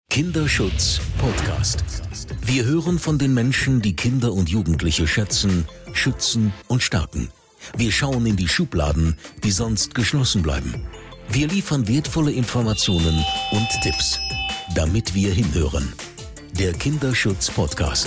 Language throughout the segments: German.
Kinderschutz Podcast. Wir hören von den Menschen, die Kinder und Jugendliche schätzen, schützen und stärken. Wir schauen in die Schubladen, die sonst geschlossen bleiben. Wir liefern wertvolle Informationen und Tipps, damit wir hinhören. Der Kinderschutz Podcast.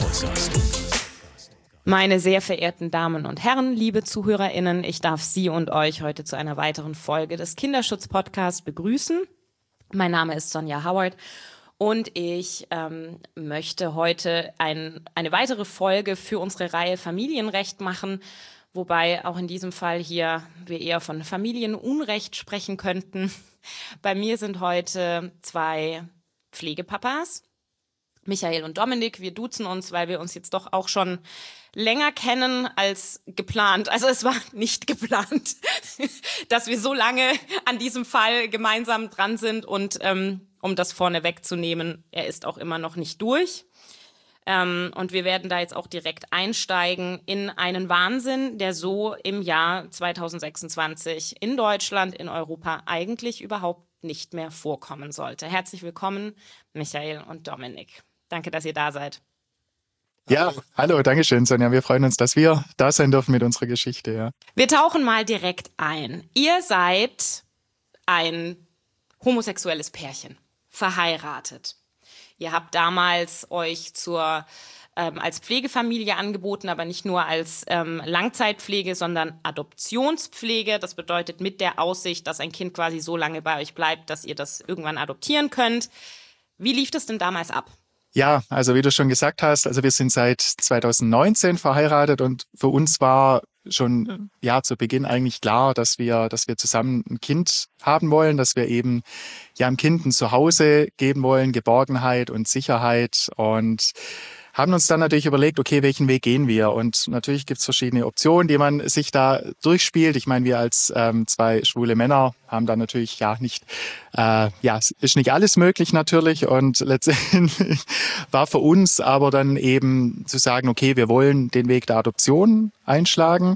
Meine sehr verehrten Damen und Herren, liebe ZuhörerInnen, ich darf Sie und euch heute zu einer weiteren Folge des Kinderschutz Podcasts begrüßen. Mein Name ist Sonja Howard. Und ich möchte heute eine weitere Folge für unsere Reihe Familienrecht machen, wobei auch in diesem Fall hier wir eher von Familienunrecht sprechen könnten. Bei mir sind heute zwei Pflegepapas, Michael und Dominik. Wir duzen uns, weil wir uns jetzt doch auch schon länger kennen als geplant. Also es war nicht geplant, dass wir so lange an diesem Fall gemeinsam dran sind und um das vorne wegzunehmen, er ist auch immer noch nicht durch. Und wir werden da jetzt auch direkt einsteigen in einen Wahnsinn, der so im Jahr 2026 in Deutschland, in Europa eigentlich überhaupt nicht mehr vorkommen sollte. Herzlich willkommen, Michael und Dominik. Danke, dass ihr da seid. Ja, hallo, danke schön, Sonja. Wir freuen uns, dass wir da sein dürfen mit unserer Geschichte. Ja. Wir tauchen mal direkt ein. Ihr seid ein homosexuelles Pärchen, verheiratet. Ihr habt damals euch als Pflegefamilie angeboten, aber nicht nur als Langzeitpflege, sondern Adoptionspflege. Das bedeutet mit der Aussicht, dass ein Kind quasi so lange bei euch bleibt, dass ihr das irgendwann adoptieren könnt. Wie lief das denn damals ab? Ja, also wie du schon gesagt hast, also wir sind seit 2019 verheiratet und für uns war schon zu Beginn eigentlich klar, dass wir zusammen ein Kind haben wollen, dass wir eben einem Kind ein Zuhause geben wollen, Geborgenheit und Sicherheit, und haben uns dann natürlich überlegt, okay, welchen Weg gehen wir? Und natürlich gibt's verschiedene Optionen, die man sich da durchspielt. Ich meine, wir als zwei schwule Männer haben da natürlich es ist nicht alles möglich natürlich. Und letztendlich war für uns aber dann eben zu sagen, okay, wir wollen den Weg der Adoption einschlagen.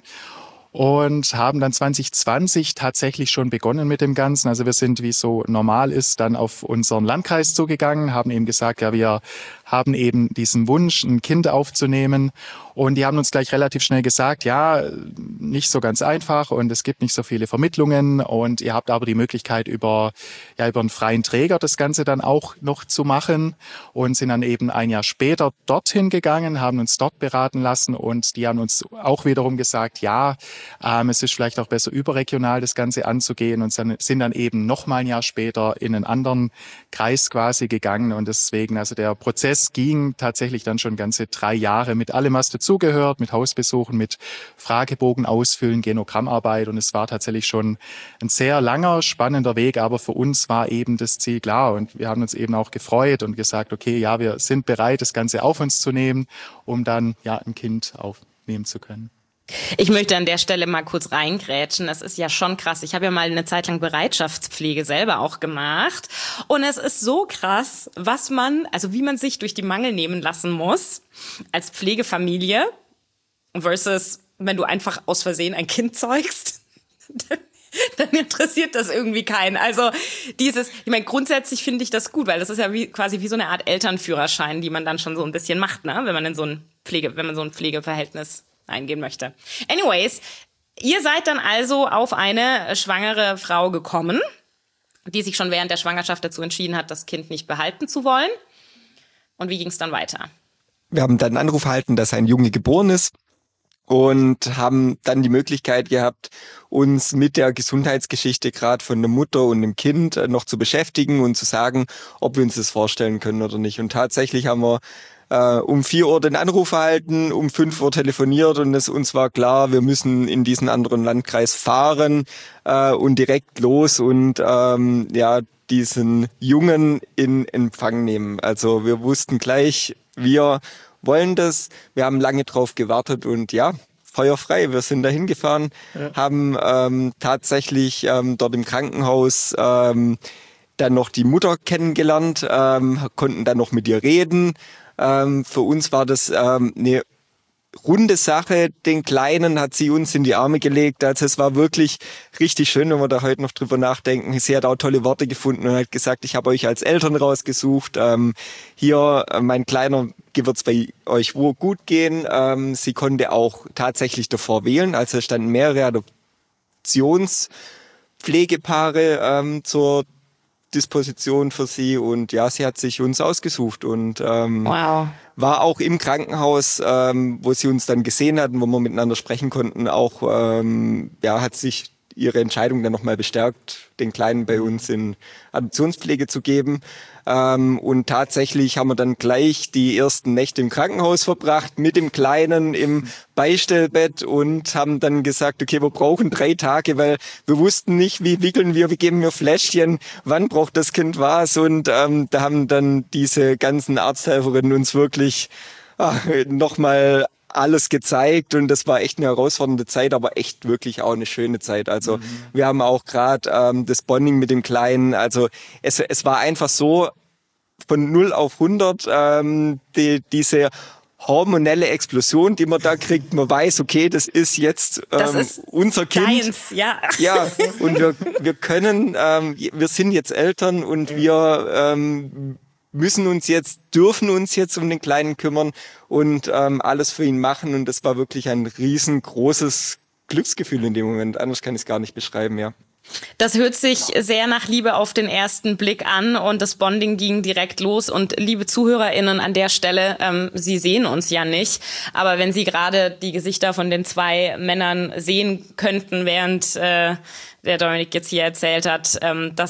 Und haben dann 2020 tatsächlich schon begonnen mit dem Ganzen. Also wir sind, wie es so normal ist, dann auf unseren Landkreis zugegangen, haben eben gesagt, ja, wir haben eben diesen Wunsch, ein Kind aufzunehmen. Und die haben uns gleich relativ schnell gesagt, ja, nicht so ganz einfach und es gibt nicht so viele Vermittlungen und ihr habt aber die Möglichkeit, über einen freien Träger das Ganze dann auch noch zu machen, und sind dann eben ein Jahr später dorthin gegangen, haben uns dort beraten lassen, und die haben uns auch wiederum gesagt, ja, es ist vielleicht auch besser überregional das Ganze anzugehen, und sind dann eben noch mal ein Jahr später in einen anderen Kreis quasi gegangen, und deswegen, also der Prozess ging tatsächlich dann schon ganze 3 Jahre mit allem, was dazugehört, mit Hausbesuchen, mit Fragebogen ausfüllen, Genogrammarbeit, und es war tatsächlich schon ein sehr langer, spannender Weg, aber für uns war eben das Ziel klar, und wir haben uns eben auch gefreut und gesagt, okay, ja, wir sind bereit, das Ganze auf uns zu nehmen, um dann ein Kind aufnehmen zu können. Ich möchte an der Stelle mal kurz reingrätschen. Das ist ja schon krass. Ich habe ja mal eine Zeit lang Bereitschaftspflege selber auch gemacht. Und es ist so krass, wie man sich durch die Mangel nehmen lassen muss als Pflegefamilie versus wenn du einfach aus Versehen ein Kind zeugst. Dann interessiert das irgendwie keinen. Also grundsätzlich finde ich das gut, weil das ist ja quasi wie so eine Art Elternführerschein, die man dann schon so ein bisschen macht, ne? Wenn man so ein Pflegeverhältnis eingehen möchte. Anyways, ihr seid dann also auf eine schwangere Frau gekommen, die sich schon während der Schwangerschaft dazu entschieden hat, das Kind nicht behalten zu wollen. Und wie ging es dann weiter? Wir haben dann einen Anruf erhalten, dass ein Junge geboren ist, und haben dann die Möglichkeit gehabt, uns mit der Gesundheitsgeschichte gerade von der Mutter und dem Kind noch zu beschäftigen und zu sagen, ob wir uns das vorstellen können oder nicht. Und tatsächlich haben wir um 4 Uhr den Anruf erhalten, um 5 Uhr telefoniert, und uns war klar, wir müssen in diesen anderen Landkreis fahren und direkt los und diesen Jungen in Empfang nehmen. Also wir wussten gleich, wir wollen das. Wir haben lange drauf gewartet und feuerfrei. Wir sind dahin gefahren, haben tatsächlich dort im Krankenhaus dann noch die Mutter kennengelernt, konnten dann noch mit ihr reden. Für uns war das eine runde Sache. Den Kleinen hat sie uns in die Arme gelegt. Also es war wirklich richtig schön, wenn wir da heute noch drüber nachdenken. Sie hat auch tolle Worte gefunden und hat gesagt, ich habe euch als Eltern rausgesucht. Hier, mein Kleiner, wird's bei euch wohl gut gehen. Sie konnte auch tatsächlich davor wählen. Also es standen mehrere Adoptionspflegepaare zur Disposition für sie und ja, sie hat sich uns ausgesucht und wow. War auch im Krankenhaus, wo sie uns dann gesehen hatten, wo wir miteinander sprechen konnten, auch hat sich ihre Entscheidung dann nochmal bestärkt, den Kleinen bei uns in Adoptionspflege zu geben. Und tatsächlich haben wir dann gleich die ersten Nächte im Krankenhaus verbracht, mit dem Kleinen im Beistellbett und haben dann gesagt, okay, wir brauchen 3 Tage, weil wir wussten nicht, wie wickeln wir, wie geben wir Fläschchen, wann braucht das Kind was. Und da haben dann diese ganzen Arzthelferinnen uns wirklich nochmal alles gezeigt und das war echt eine herausfordernde Zeit, aber echt wirklich auch eine schöne Zeit. Also wir haben auch gerade das Bonding mit dem Kleinen, also es war einfach so von 0 auf 100 diese hormonelle Explosion, die man da kriegt. Man weiß, okay, das ist jetzt unser Kind. Deins, ja. Ja, und wir können, wir sind jetzt Eltern und wir dürfen uns jetzt um den Kleinen kümmern und alles für ihn machen. Und das war wirklich ein riesengroßes Glücksgefühl in dem Moment. Anders kann ich es gar nicht beschreiben, ja. Das hört sich sehr nach Liebe auf den ersten Blick an und das Bonding ging direkt los. Und liebe ZuhörerInnen an der Stelle, Sie sehen uns ja nicht, aber wenn Sie gerade die Gesichter von den 2 Männern sehen könnten, während der Dominik jetzt hier erzählt hat,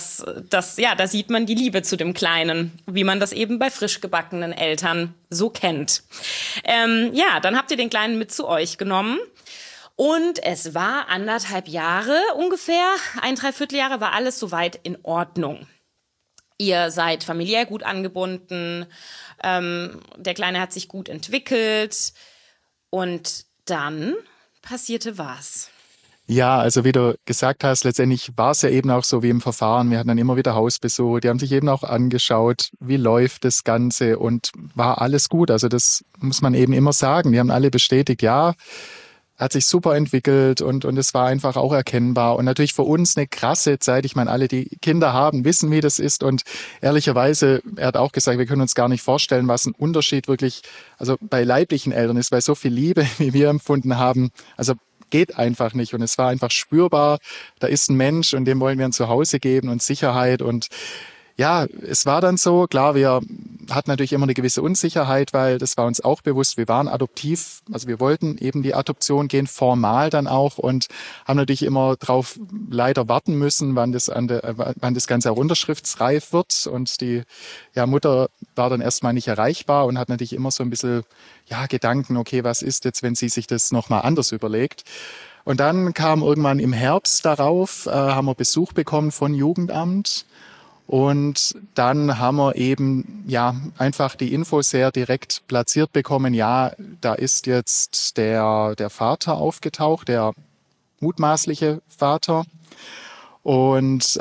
da sieht man die Liebe zu dem Kleinen, wie man das eben bei frisch gebackenen Eltern so kennt. Dann habt ihr den Kleinen mit zu euch genommen. Und es war 1,5 Jahre ungefähr, 1,75 Jahre war alles soweit in Ordnung. Ihr seid familiär gut angebunden, der Kleine hat sich gut entwickelt und dann passierte was. Ja, also wie du gesagt hast, letztendlich war es ja eben auch so wie im Verfahren. Wir hatten dann immer wieder Hausbesuche, die haben sich eben auch angeschaut, wie läuft das Ganze und war alles gut. Also das muss man eben immer sagen. Die haben alle bestätigt, ja, hat sich super entwickelt und es war einfach auch erkennbar. Und natürlich für uns eine krasse Zeit. Ich meine, alle, die Kinder haben, wissen, wie das ist. Und ehrlicherweise, er hat auch gesagt, wir können uns gar nicht vorstellen, was ein Unterschied wirklich, also bei leiblichen Eltern ist, weil so viel Liebe, wie wir empfunden haben, also geht einfach nicht. Und es war einfach spürbar, da ist ein Mensch und dem wollen wir ein Zuhause geben und Sicherheit. Und ja, es war dann so, klar, wir hatten natürlich immer eine gewisse Unsicherheit, weil das war uns auch bewusst, wir waren adoptiv, also wir wollten eben die Adoption gehen, formal dann auch und haben natürlich immer drauf leider warten müssen, wann das Ganze auch unterschriftsreif wird und die Mutter war dann erstmal nicht erreichbar und hat natürlich immer so ein bisschen Gedanken, okay, was ist jetzt, wenn sie sich das nochmal anders überlegt. Und dann kam irgendwann im Herbst darauf, haben wir Besuch bekommen von Jugendamt. Und dann haben wir eben einfach die Info sehr direkt platziert bekommen. Ja, da ist jetzt der Vater aufgetaucht, der mutmaßliche Vater. Und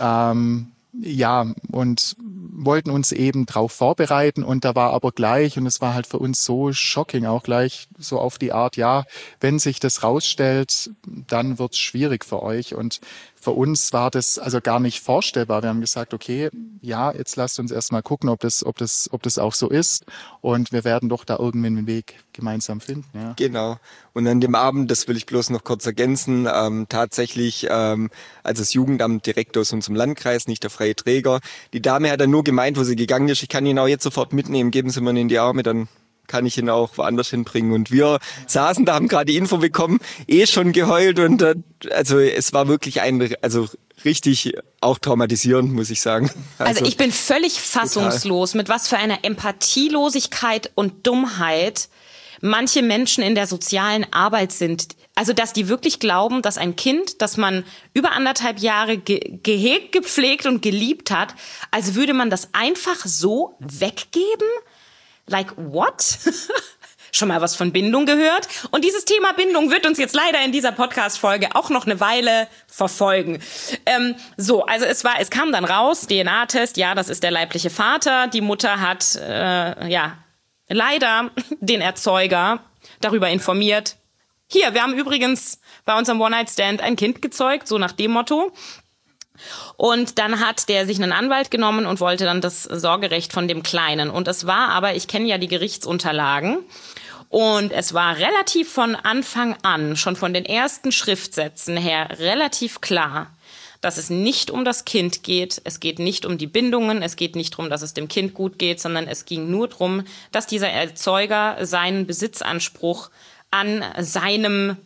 und wollten uns eben drauf vorbereiten. Und da war aber gleich, und es war halt für uns so shocking, auch gleich so auf die Art, wenn sich das rausstellt, dann wird's schwierig für euch. Und für uns war das also gar nicht vorstellbar. Wir haben gesagt, okay, jetzt lasst uns erstmal gucken, ob das auch so ist. Und wir werden doch da irgendwie einen Weg gemeinsam finden. Ja. Genau. Und an dem Abend, das will ich bloß noch kurz ergänzen, tatsächlich, als das Jugendamt direkt aus unserem Landkreis, nicht der freie Träger, die Dame hat dann nur gemeint, wo sie gegangen ist, ich kann ihn auch jetzt sofort mitnehmen, geben Sie mir in die Arme, dann kann ich ihn auch woanders hinbringen. Und wir saßen da, haben gerade die Info bekommen, schon geheult und also es war wirklich richtig auch traumatisierend, muss ich sagen. Also ich bin völlig fassungslos, mit was für einer Empathielosigkeit und Dummheit manche Menschen in der sozialen Arbeit sind. Also dass die wirklich glauben, dass ein Kind, das man über 1,5 Jahre gehegt, gepflegt und geliebt hat, als würde man das einfach so weggeben? Like what? Schon mal was von Bindung gehört? Und dieses Thema Bindung wird uns jetzt leider in dieser Podcast-Folge auch noch eine Weile verfolgen. Es kam dann raus, DNA-Test, das ist der leibliche Vater. Die Mutter hat, leider den Erzeuger darüber informiert. Hier, wir haben übrigens bei unserem One-Night-Stand ein Kind gezeugt, so nach dem Motto. Und dann hat der sich einen Anwalt genommen und wollte dann das Sorgerecht von dem Kleinen. Und es war aber, ich kenne ja die Gerichtsunterlagen, und es war relativ von Anfang an, schon von den ersten Schriftsätzen her, relativ klar, dass es nicht um das Kind geht, es geht nicht um die Bindungen, es geht nicht darum, dass es dem Kind gut geht, sondern es ging nur darum, dass dieser Erzeuger seinen Besitzanspruch an seiner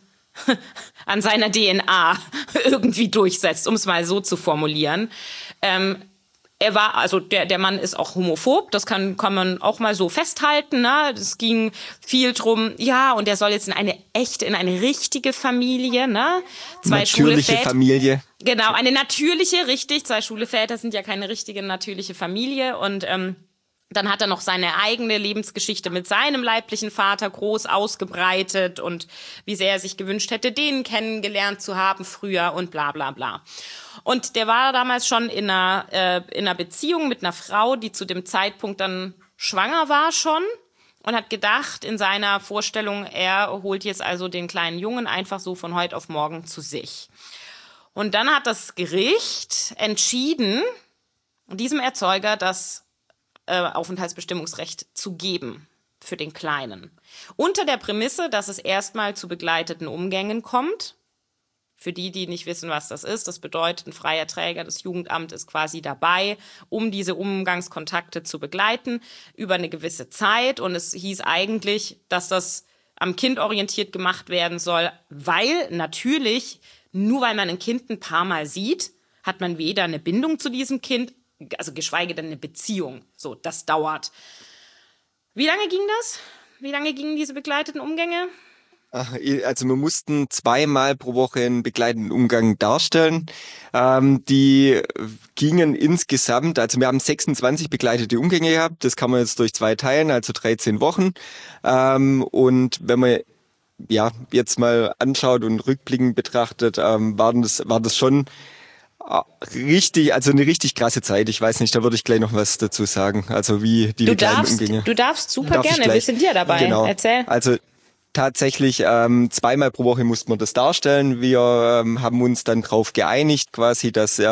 DNA irgendwie durchsetzt, um es mal so zu formulieren. Er war, also der Mann ist auch homophob, das kann man auch mal so festhalten, ne? Es ging viel drum, ja, und er soll jetzt in eine richtige Familie, ne? Natürliche Familie. Genau, eine natürliche, richtig. 2 schwule Väter sind ja keine richtige natürliche Familie. Und dann hat er noch seine eigene Lebensgeschichte mit seinem leiblichen Vater groß ausgebreitet und wie sehr er sich gewünscht hätte, den kennengelernt zu haben früher und bla bla bla. Und der war damals schon in einer Beziehung mit einer Frau, die zu dem Zeitpunkt dann schwanger war schon und hat gedacht in seiner Vorstellung, er holt jetzt also den kleinen Jungen einfach so von heute auf morgen zu sich. Und dann hat das Gericht entschieden, diesem Erzeuger das Aufenthaltsbestimmungsrecht zu geben für den Kleinen. Unter der Prämisse, dass es erstmal zu begleiteten Umgängen kommt. Für die nicht wissen, was das ist, das bedeutet, ein freier Träger des Jugendamts ist quasi dabei, um diese Umgangskontakte zu begleiten über eine gewisse Zeit. Und es hieß eigentlich, dass das am Kind orientiert gemacht werden soll, weil natürlich, nur weil man ein Kind ein paar Mal sieht, hat man weder eine Bindung zu diesem Kind, also geschweige denn eine Beziehung. So, das dauert. Wie lange ging das? Wie lange gingen diese begleiteten Umgänge? Also wir mussten 2-mal pro Woche einen begleiteten Umgang darstellen. Die gingen insgesamt, also wir haben 26 begleitete Umgänge gehabt. Das kann man jetzt durch 2 teilen, also 13 Wochen. Und wenn man jetzt mal anschaut und rückblickend betrachtet, war das schon richtig, also eine richtig krasse Zeit. Ich weiß nicht, da würde ich gleich noch was dazu sagen. Also wie die begleiteten Umgänge. Du darfst super gerne, wir sind dir dabei. Genau. Erzähl. Also tatsächlich 2-mal pro Woche mussten wir das darstellen. Wir haben uns dann drauf geeinigt, quasi, dass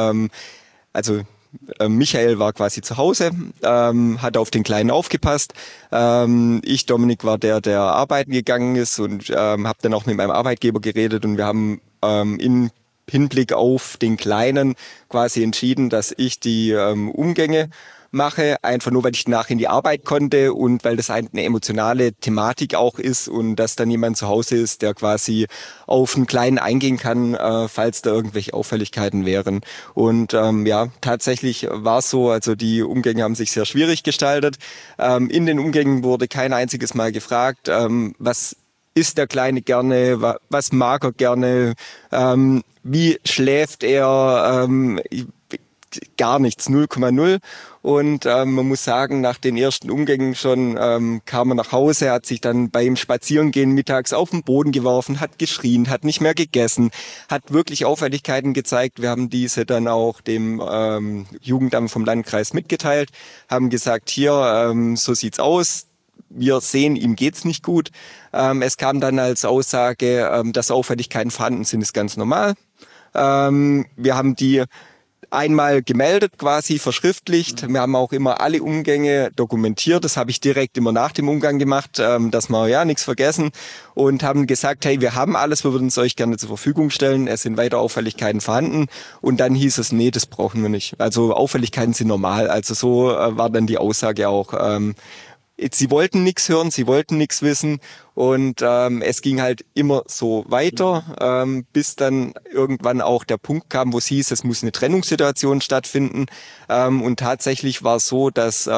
Michael war quasi zu Hause, hat auf den Kleinen aufgepasst. Ich, Dominik, war der arbeiten gegangen ist und habe dann auch mit meinem Arbeitgeber geredet und wir haben in Hinblick auf den Kleinen quasi entschieden, dass ich die Umgänge mache, einfach nur, weil ich danach in die Arbeit konnte und weil das eine emotionale Thematik auch ist und dass dann jemand zu Hause ist, der quasi auf einen Kleinen eingehen kann, falls da irgendwelche Auffälligkeiten wären. Und tatsächlich war es so, also die Umgänge haben sich sehr schwierig gestaltet. In den Umgängen wurde kein einziges Mal gefragt, was isst der Kleine gerne, was mag er gerne, wie schläft er, gar nichts, 0,0. Und man muss sagen, nach den ersten Umgängen schon kam er nach Hause, hat sich dann beim Spazierengehen mittags auf den Boden geworfen, hat geschrien, hat nicht mehr gegessen, hat wirklich Auffälligkeiten gezeigt. Wir haben diese dann auch dem Jugendamt vom Landkreis mitgeteilt, haben gesagt, hier, so sieht's aus. Wir sehen, ihm geht's nicht gut. Es kam dann als Aussage, dass Auffälligkeiten vorhanden sind, ist ganz normal. Wir haben die einmal gemeldet, quasi verschriftlicht. Wir haben auch immer alle Umgänge dokumentiert. Das habe ich direkt immer nach dem Umgang gemacht, dass wir nichts vergessen und haben gesagt, hey, wir haben alles, wir würden es euch gerne zur Verfügung stellen. Es sind weiter Auffälligkeiten vorhanden. Und dann hieß es, nee, das brauchen wir nicht. Also Auffälligkeiten sind normal. Also so war dann die Aussage auch. Sie wollten nichts hören, sie wollten nichts wissen und es ging halt immer so weiter, bis dann irgendwann auch der Punkt kam, wo es hieß, es muss eine Trennungssituation stattfinden und tatsächlich war es so, dass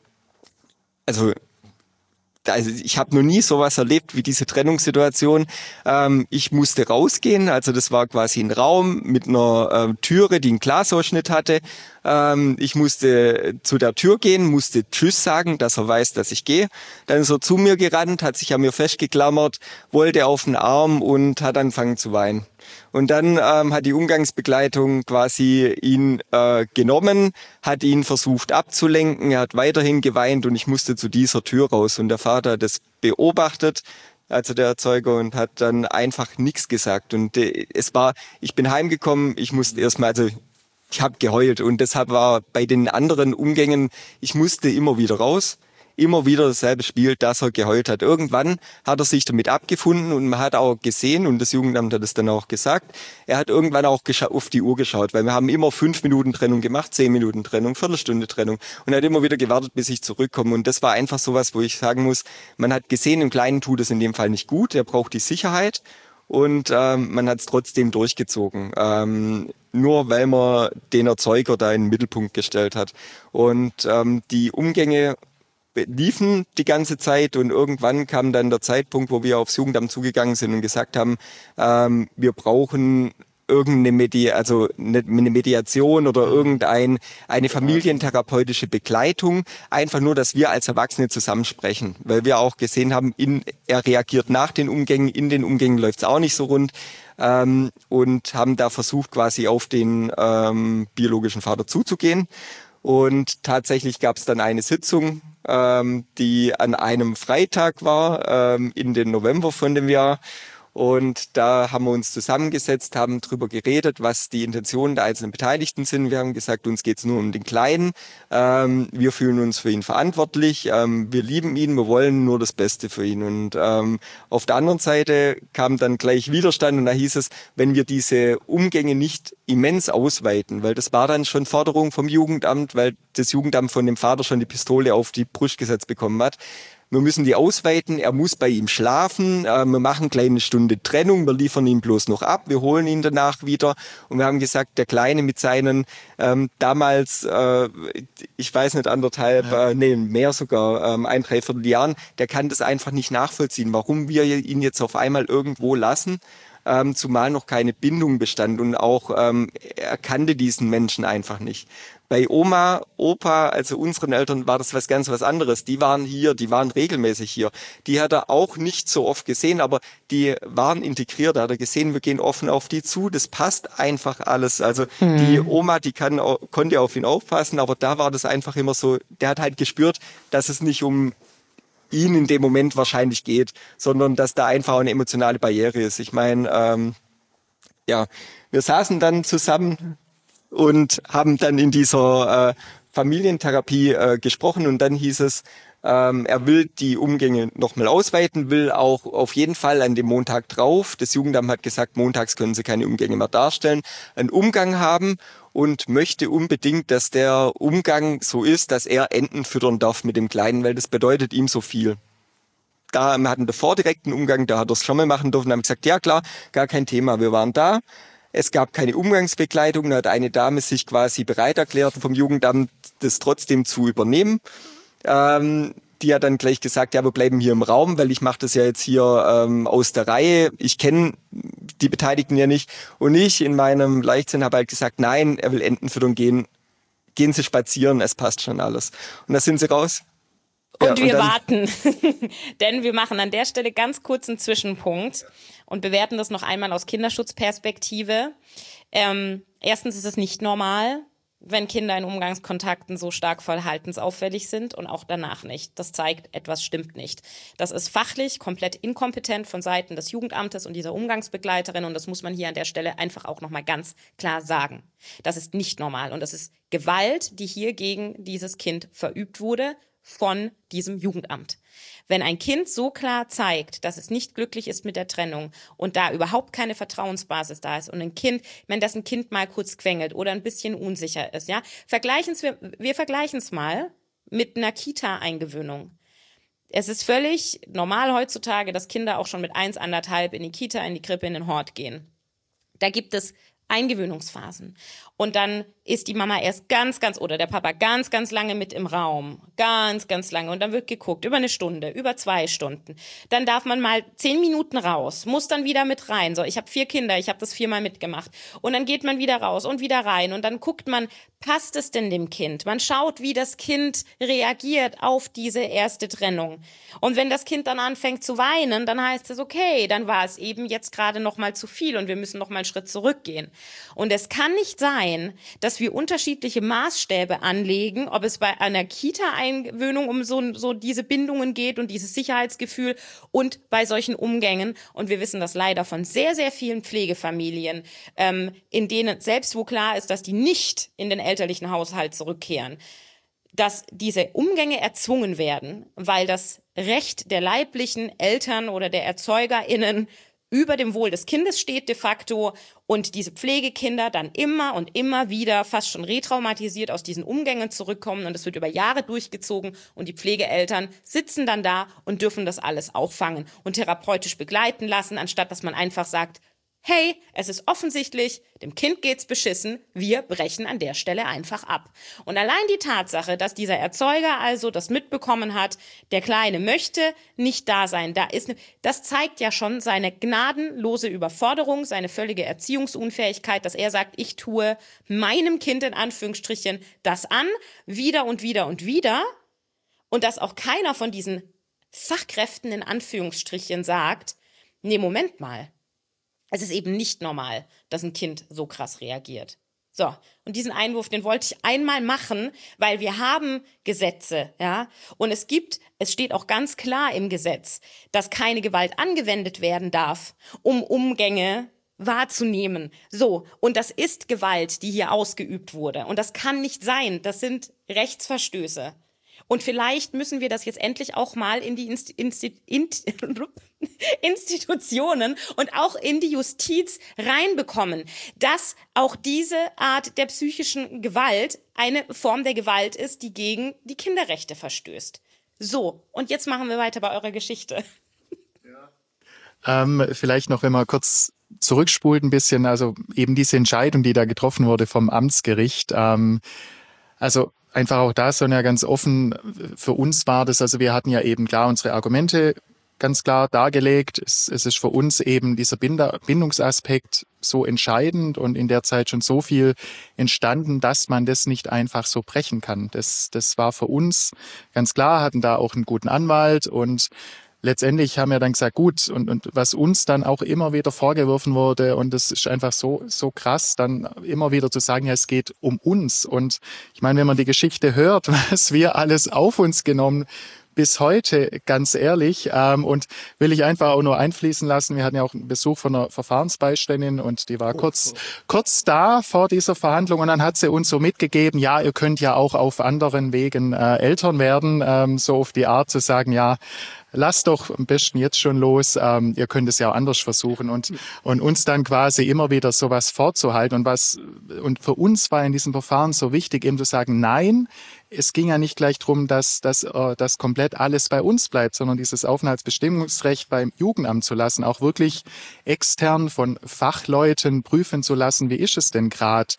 ich habe noch nie sowas erlebt wie diese Trennungssituation. Ich musste rausgehen, also das war quasi ein Raum mit einer Türe, die einen Glasausschnitt hatte. Ich musste zu der Tür gehen, musste Tschüss sagen, dass er weiß, dass ich gehe. Dann ist er zu mir gerannt, hat sich an mir festgeklammert, wollte auf den Arm und hat angefangen zu weinen. Und dann hat die Umgangsbegleitung quasi ihn genommen, hat ihn versucht abzulenken, er hat weiterhin geweint und ich musste zu dieser Tür raus. Und der Vater hat das beobachtet, also der Erzeuger, und hat dann einfach nichts gesagt. Und ich bin heimgekommen, ich musste erstmal, also ich habe geheult, und deshalb war bei den anderen Umgängen, ich musste immer wieder raus. Immer wieder dasselbe Spiel, dass er geheult hat. Irgendwann hat er sich damit abgefunden, und man hat auch gesehen, und das Jugendamt hat es dann auch gesagt, er hat irgendwann auch auf die Uhr geschaut, weil wir haben immer 5 Minuten Trennung gemacht, 10 Minuten Trennung, Viertelstunde Trennung, und er hat immer wieder gewartet, bis ich zurückkomme. Und das war einfach sowas, wo ich sagen muss, man hat gesehen, im Kleinen tut es in dem Fall nicht gut, er braucht die Sicherheit, und man hat es trotzdem durchgezogen. Nur weil man den Erzeuger da in den Mittelpunkt gestellt hat. Und die Umgänge liefen die ganze Zeit, und irgendwann kam dann der Zeitpunkt, wo wir aufs Jugendamt zugegangen sind und gesagt haben, wir brauchen eine Mediation oder eine familientherapeutische Begleitung, einfach nur, dass wir als Erwachsene zusammen sprechen, weil wir auch gesehen haben, er reagiert nach den Umgängen, in den Umgängen läuft es auch nicht so rund, und haben da versucht, quasi auf den biologischen Vater zuzugehen. Und tatsächlich gab es dann eine Sitzung, die an einem Freitag war, in den November von dem Jahr. Und da haben wir uns zusammengesetzt, haben drüber geredet, was die Intentionen der einzelnen Beteiligten sind. Wir haben gesagt, uns geht's nur um den Kleinen. Wir fühlen uns für ihn verantwortlich. Wir lieben ihn, wir wollen nur das Beste für ihn. Und auf der anderen Seite kam dann gleich Widerstand, und da hieß es, wenn wir diese Umgänge nicht immens ausweiten, weil das war dann schon Forderung vom Jugendamt, weil das Jugendamt von dem Vater schon die Pistole auf die Brust gesetzt bekommen hat. Wir müssen die ausweiten, er muss bei ihm schlafen, wir machen eine kleine Stunde Trennung, wir liefern ihn bloß noch ab, wir holen ihn danach wieder, und wir haben gesagt, der Kleine mit seinen damals, ich weiß nicht, mehr sogar, 1,75 Jahren, der kann das einfach nicht nachvollziehen, warum wir ihn jetzt auf einmal irgendwo lassen, zumal noch keine Bindung bestand, und auch er kannte diesen Menschen einfach nicht. Bei Oma, Opa, also unseren Eltern, war das was anderes. Die waren hier, die waren regelmäßig hier. Die hat er auch nicht so oft gesehen, aber die waren integriert. Da hat er gesehen, wir gehen offen auf die zu. Das passt einfach alles. Also die Oma, die konnte auf ihn aufpassen, aber da war das einfach immer so, der hat halt gespürt, dass es nicht um ihn in dem Moment wahrscheinlich geht, sondern dass da einfach eine emotionale Barriere ist. Ich meine, wir saßen dann zusammen und haben dann in dieser Familientherapie gesprochen, und dann hieß es, er will die Umgänge nochmal ausweiten, will auch auf jeden Fall an dem Montag drauf, das Jugendamt hat gesagt, montags können sie keine Umgänge mehr darstellen, einen Umgang haben, und möchte unbedingt, dass der Umgang so ist, dass er Enten füttern darf mit dem Kleinen, weil das bedeutet ihm so viel. Wir hatten davor direkt einen Umgang, da hat er es schon mal machen dürfen, haben gesagt, ja klar, gar kein Thema, wir waren da. Es gab keine Umgangsbegleitung, da hat eine Dame sich quasi bereit erklärt vom Jugendamt, das trotzdem zu übernehmen. Die hat dann gleich gesagt, ja, wir bleiben hier im Raum, weil ich mache das ja jetzt hier aus der Reihe. Ich kenne die Beteiligten ja nicht. Und ich in meinem Leichtsinn habe halt gesagt, nein, er will Enten füttern gehen. Gehen Sie spazieren, es passt schon alles. Und da sind sie raus. Und wir warten, denn wir machen an der Stelle ganz kurz einen Zwischenpunkt und bewerten das noch einmal aus Kinderschutzperspektive. Erstens ist es nicht normal, wenn Kinder in Umgangskontakten so stark verhaltensauffällig sind, und auch danach nicht. Das zeigt, etwas stimmt nicht. Das ist fachlich komplett inkompetent von Seiten des Jugendamtes und dieser Umgangsbegleiterin, und das muss man hier an der Stelle einfach auch nochmal ganz klar sagen. Das ist nicht normal, und das ist Gewalt, die hier gegen dieses Kind verübt wurde von diesem Jugendamt. Wenn ein Kind so klar zeigt, dass es nicht glücklich ist mit der Trennung und da überhaupt keine Vertrauensbasis da ist, und ein Kind, wenn das ein Kind mal kurz quengelt oder ein bisschen unsicher ist, ja, wir vergleichen es mal mit einer Kita-Eingewöhnung. Es ist völlig normal heutzutage, dass Kinder auch schon mit 1, 1,5 in die Kita, in die Krippe, in den Hort gehen. Da gibt es Eingewöhnungsphasen. Und dann ist die Mama erst oder der Papa ganz, ganz lange mit im Raum. Ganz, ganz lange. Und dann wird geguckt, über 1 Stunde, über 2 Stunden. Dann darf man mal 10 Minuten raus, muss dann wieder mit rein. So, ich habe 4 Kinder, ich habe das 4-mal mitgemacht. Und dann geht man wieder raus und wieder rein. Und dann guckt man, passt es denn dem Kind? Man schaut, wie das Kind reagiert auf diese erste Trennung. Und wenn das Kind dann anfängt zu weinen, dann heißt es, okay, dann war es eben jetzt gerade noch mal zu viel und wir müssen noch mal einen Schritt zurückgehen. Und es kann nicht sein, dass wir unterschiedliche Maßstäbe anlegen, ob es bei einer Kita-Eingewöhnung um so diese Bindungen geht und dieses Sicherheitsgefühl und bei solchen Umgängen. Und wir wissen das leider von sehr, sehr vielen Pflegefamilien, in denen, selbst wo klar ist, dass die nicht in den elterlichen Haushalt zurückkehren, dass diese Umgänge erzwungen werden, weil das Recht der leiblichen Eltern oder der ErzeugerInnen über dem Wohl des Kindes steht de facto und diese Pflegekinder dann immer und immer wieder fast schon retraumatisiert aus diesen Umgängen zurückkommen und es wird über Jahre durchgezogen und die Pflegeeltern sitzen dann da und dürfen das alles auffangen und therapeutisch begleiten lassen, anstatt dass man einfach sagt, hey, es ist offensichtlich, dem Kind geht's beschissen, wir brechen an der Stelle einfach ab. Und allein die Tatsache, dass dieser Erzeuger also das mitbekommen hat, der Kleine möchte nicht da sein, das zeigt ja schon seine gnadenlose Überforderung, seine völlige Erziehungsunfähigkeit, dass er sagt, ich tue meinem Kind in Anführungsstrichen das an, wieder und wieder und wieder, und dass auch keiner von diesen Fachkräften in Anführungsstrichen sagt, nee, Moment mal. Es ist eben nicht normal, dass ein Kind so krass reagiert. So, und diesen Einwurf, den wollte ich einmal machen, weil wir haben Gesetze, ja, und es steht auch ganz klar im Gesetz, dass keine Gewalt angewendet werden darf, um Umgänge wahrzunehmen. So, und das ist Gewalt, die hier ausgeübt wurde. Und das kann nicht sein, das sind Rechtsverstöße. Und vielleicht müssen wir das jetzt endlich auch mal in die Institutionen und auch in die Justiz reinbekommen, dass auch diese Art der psychischen Gewalt eine Form der Gewalt ist, die gegen die Kinderrechte verstößt. So, und jetzt machen wir weiter bei eurer Geschichte. Vielleicht noch, wenn man kurz zurückspult ein bisschen, also eben diese Entscheidung, die da getroffen wurde vom Amtsgericht, also einfach auch da, Sonja, ganz offen, für uns war das, also wir hatten ja eben klar unsere Argumente ganz klar dargelegt. Es ist für uns eben dieser Bindungsaspekt so entscheidend und in der Zeit schon so viel entstanden, dass man das nicht einfach so brechen kann. Das war für uns ganz klar, hatten da auch einen guten Anwalt und letztendlich haben wir dann gesagt, gut, und was uns dann auch immer wieder vorgeworfen wurde, und das ist einfach so krass, dann immer wieder zu sagen, ja, es geht um uns. Und ich meine, wenn man die Geschichte hört, was wir alles auf uns genommen bis heute, ganz ehrlich, und will ich einfach auch nur einfließen lassen. Wir hatten ja auch einen Besuch von einer Verfahrensbeiständin und die war kurz da vor dieser Verhandlung und dann hat sie uns so mitgegeben, ja, ihr könnt ja auch auf anderen Wegen Eltern werden, so auf die Art zu sagen, ja, lasst doch am besten jetzt schon los, ihr könnt es ja auch anders versuchen und uns dann quasi immer wieder sowas vorzuhalten und für uns war in diesem Verfahren so wichtig, eben zu sagen, nein, es ging ja nicht gleich darum, dass das komplett alles bei uns bleibt, sondern dieses Aufenthaltsbestimmungsrecht beim Jugendamt zu lassen, auch wirklich extern von Fachleuten prüfen zu lassen, wie ist es denn gerade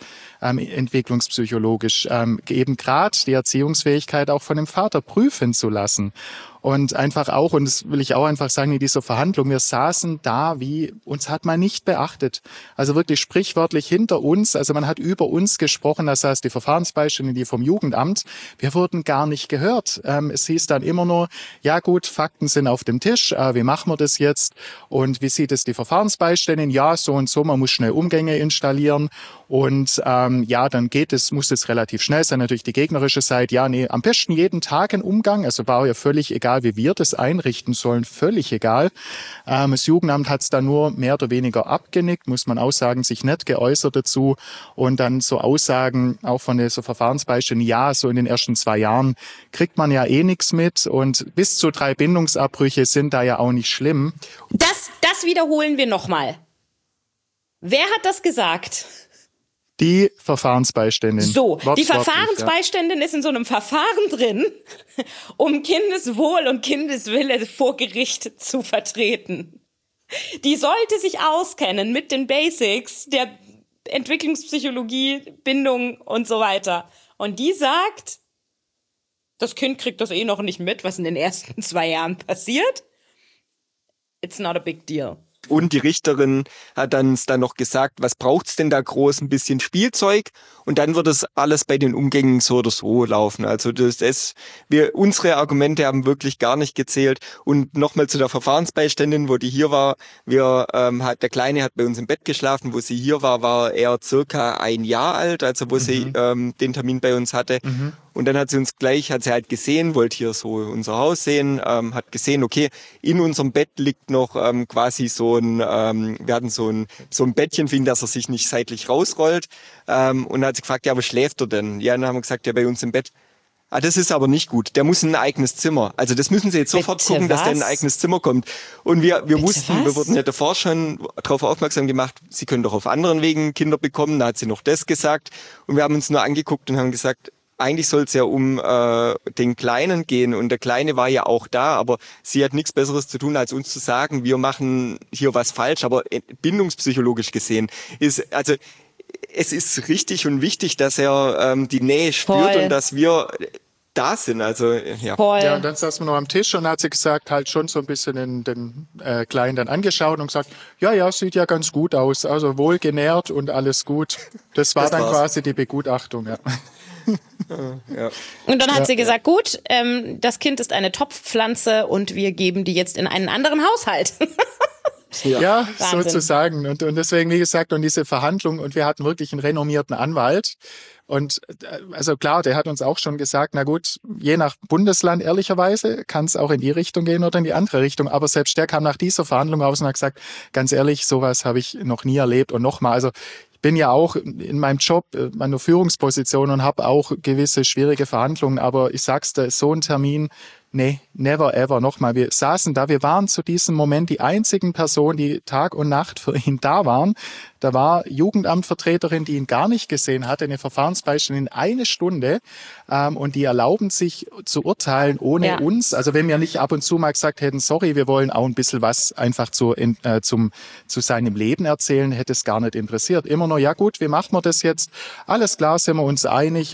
entwicklungspsychologisch, eben gerade die Erziehungsfähigkeit auch von dem Vater prüfen zu lassen. Und einfach auch, und das will ich auch einfach sagen, in dieser Verhandlung, wir saßen da wie, uns hat man nicht beachtet. Also wirklich sprichwörtlich hinter uns, also man hat über uns gesprochen, das heißt die Verfahrensbeiständin, die vom Jugendamt, wir wurden gar nicht gehört. Es hieß dann immer nur, ja gut, Fakten sind auf dem Tisch, wie machen wir das jetzt? Und wie sieht es die Verfahrensbeiständin? Ja, so und so, man muss schnell Umgänge installieren. Und ja, dann muss es relativ schnell sein. Natürlich die gegnerische Seite, ja, nee, am besten jeden Tag ein Umgang. Also war ja völlig egal, wie wir das einrichten sollen, völlig egal. Das Jugendamt hat es dann nur mehr oder weniger abgenickt, muss man auch sagen, sich nicht geäußert dazu. Und dann so Aussagen auch von so Verfahrensbeiständen, ja, so in den ersten 2 Jahren kriegt man ja eh nichts mit. Und bis zu 3 Bindungsabbrüche sind da ja auch nicht schlimm. Das wiederholen wir nochmal. Wer hat das gesagt? Die Verfahrensbeiständin. So, die Verfahrensbeiständin ist in so einem Verfahren drin, um Kindeswohl und Kindeswille vor Gericht zu vertreten. Die sollte sich auskennen mit den Basics der Entwicklungspsychologie, Bindung und so weiter. Und die sagt, das Kind kriegt das eh noch nicht mit, was in den ersten 2 Jahren passiert. It's not a big deal. Und die Richterin hat uns dann noch gesagt, was braucht's denn da groß? Ein bisschen Spielzeug und dann wird das alles bei den Umgängen so oder so laufen. Also unsere Argumente haben wirklich gar nicht gezählt. Und nochmal zu der Verfahrensbeiständin, wo die hier war. Der Kleine hat bei uns im Bett geschlafen. Wo sie hier war er circa 1 Jahr alt, also wo sie den Termin bei uns hatte. Und dann hat sie halt gesehen, wollte hier so unser Haus sehen, hat gesehen, okay, in unserem Bett liegt noch quasi wir hatten so ein Bettchen für ihn, dass er sich nicht seitlich rausrollt. Und dann hat sie gefragt, ja, aber schläft er denn? Ja, dann haben wir gesagt, ja, bei uns im Bett. Ah, das ist aber nicht gut. Der muss in ein eigenes Zimmer. Also das müssen Sie jetzt sofort gucken, dass der in ein eigenes Zimmer kommt. Und wir wussten, wir wurden ja davor schon darauf aufmerksam gemacht, Sie können doch auf anderen Wegen Kinder bekommen. Da hat sie noch das gesagt. Und wir haben uns nur angeguckt und haben gesagt, eigentlich soll es ja um den Kleinen gehen und der Kleine war ja auch da, aber sie hat nichts Besseres zu tun, als uns zu sagen, wir machen hier was falsch, aber bindungspsychologisch gesehen es ist richtig und wichtig, dass er die Nähe spürt und dass wir da sind, also ja. Ja, und dann saßen wir noch am Tisch und hat sie gesagt, halt schon so ein bisschen den Kleinen dann angeschaut und gesagt, ja, sieht ja ganz gut aus, also wohlgenährt und alles gut. Das war dann quasi die Begutachtung, ja. Ja. Und dann hat sie gesagt, gut, das Kind ist eine Topfpflanze und wir geben die jetzt in einen anderen Haushalt. Ja, sozusagen. Und deswegen, wie gesagt, und diese Verhandlung, und wir hatten wirklich einen renommierten Anwalt. Und also klar, der hat uns auch schon gesagt, na gut, je nach Bundesland ehrlicherweise kann es auch in die Richtung gehen oder in die andere Richtung. Aber selbst der kam nach dieser Verhandlung raus und hat gesagt, ganz ehrlich, sowas habe ich noch nie erlebt. Und nochmal, also ich bin ja auch in meinem Job, meiner Führungsposition und habe auch gewisse schwierige Verhandlungen. Aber ich sag's dir, so ein Termin, nee, never ever. Nochmal, wir saßen da, wir waren zu diesem Moment die einzigen Personen, die Tag und Nacht für ihn da waren. Da war Jugendamtvertreterin, die ihn gar nicht gesehen hatte, eine Verfahrensbeiständin in 1 Stunde. Und die erlauben sich zu urteilen ohne uns. Also wenn wir nicht ab und zu mal gesagt hätten, sorry, wir wollen auch ein bisschen was einfach zu seinem Leben erzählen, hätte es gar nicht interessiert. Immer nur, ja gut, wie machen wir das jetzt? Alles klar, sind wir uns einig.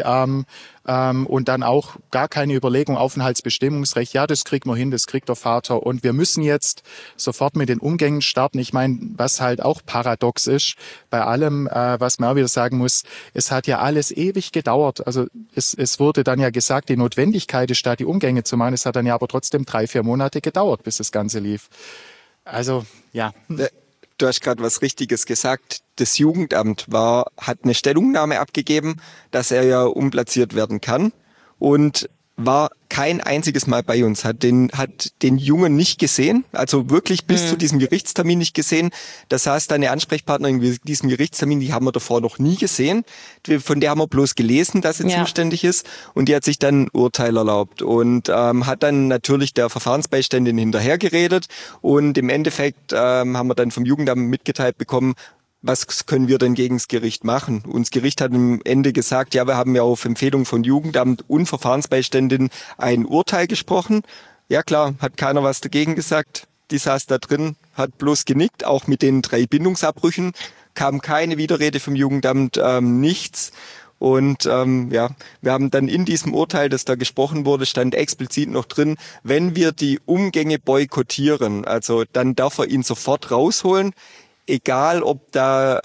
Und dann auch gar keine Überlegung, Aufenthaltsbestimmungsrecht. Ja, das kriegt man hin, das kriegt der Vater. Und wir müssen jetzt sofort mit den Umgängen starten. Ich meine, was halt auch paradox ist, bei allem, was man auch wieder sagen muss, es hat ja alles ewig gedauert. Also es wurde dann ja gesagt, die Notwendigkeit ist da, die Umgänge zu machen. Es hat dann ja aber trotzdem 3-4 Monate gedauert, bis das Ganze lief. Also, ja. Du hast gerade was Richtiges gesagt. Das Jugendamt hat eine Stellungnahme abgegeben, dass er ja umplatziert werden kann und war kein einziges Mal bei uns, hat den Jungen nicht gesehen, also wirklich bis zu diesem Gerichtstermin nicht gesehen. Da saß da eine Ansprechpartnerin in diesem Gerichtstermin, die haben wir davor noch nie gesehen. Von der haben wir bloß gelesen, dass sie zuständig ist und die hat sich dann ein Urteil erlaubt und hat dann natürlich der Verfahrensbeiständin hinterhergeredet und im Endeffekt haben wir dann vom Jugendamt mitgeteilt bekommen, was können wir denn gegen das Gericht machen? Und das Gericht hat am Ende gesagt, ja, wir haben ja auf Empfehlung von Jugendamt und Verfahrensbeiständin ein Urteil gesprochen. Ja klar, hat keiner was dagegen gesagt. Die saß da drin, hat bloß genickt, auch mit den 3 Bindungsabbrüchen kam keine Widerrede vom Jugendamt, nichts. Und wir haben dann in diesem Urteil, das da gesprochen wurde, stand explizit noch drin, wenn wir die Umgänge boykottieren, also dann darf er ihn sofort rausholen, egal ob da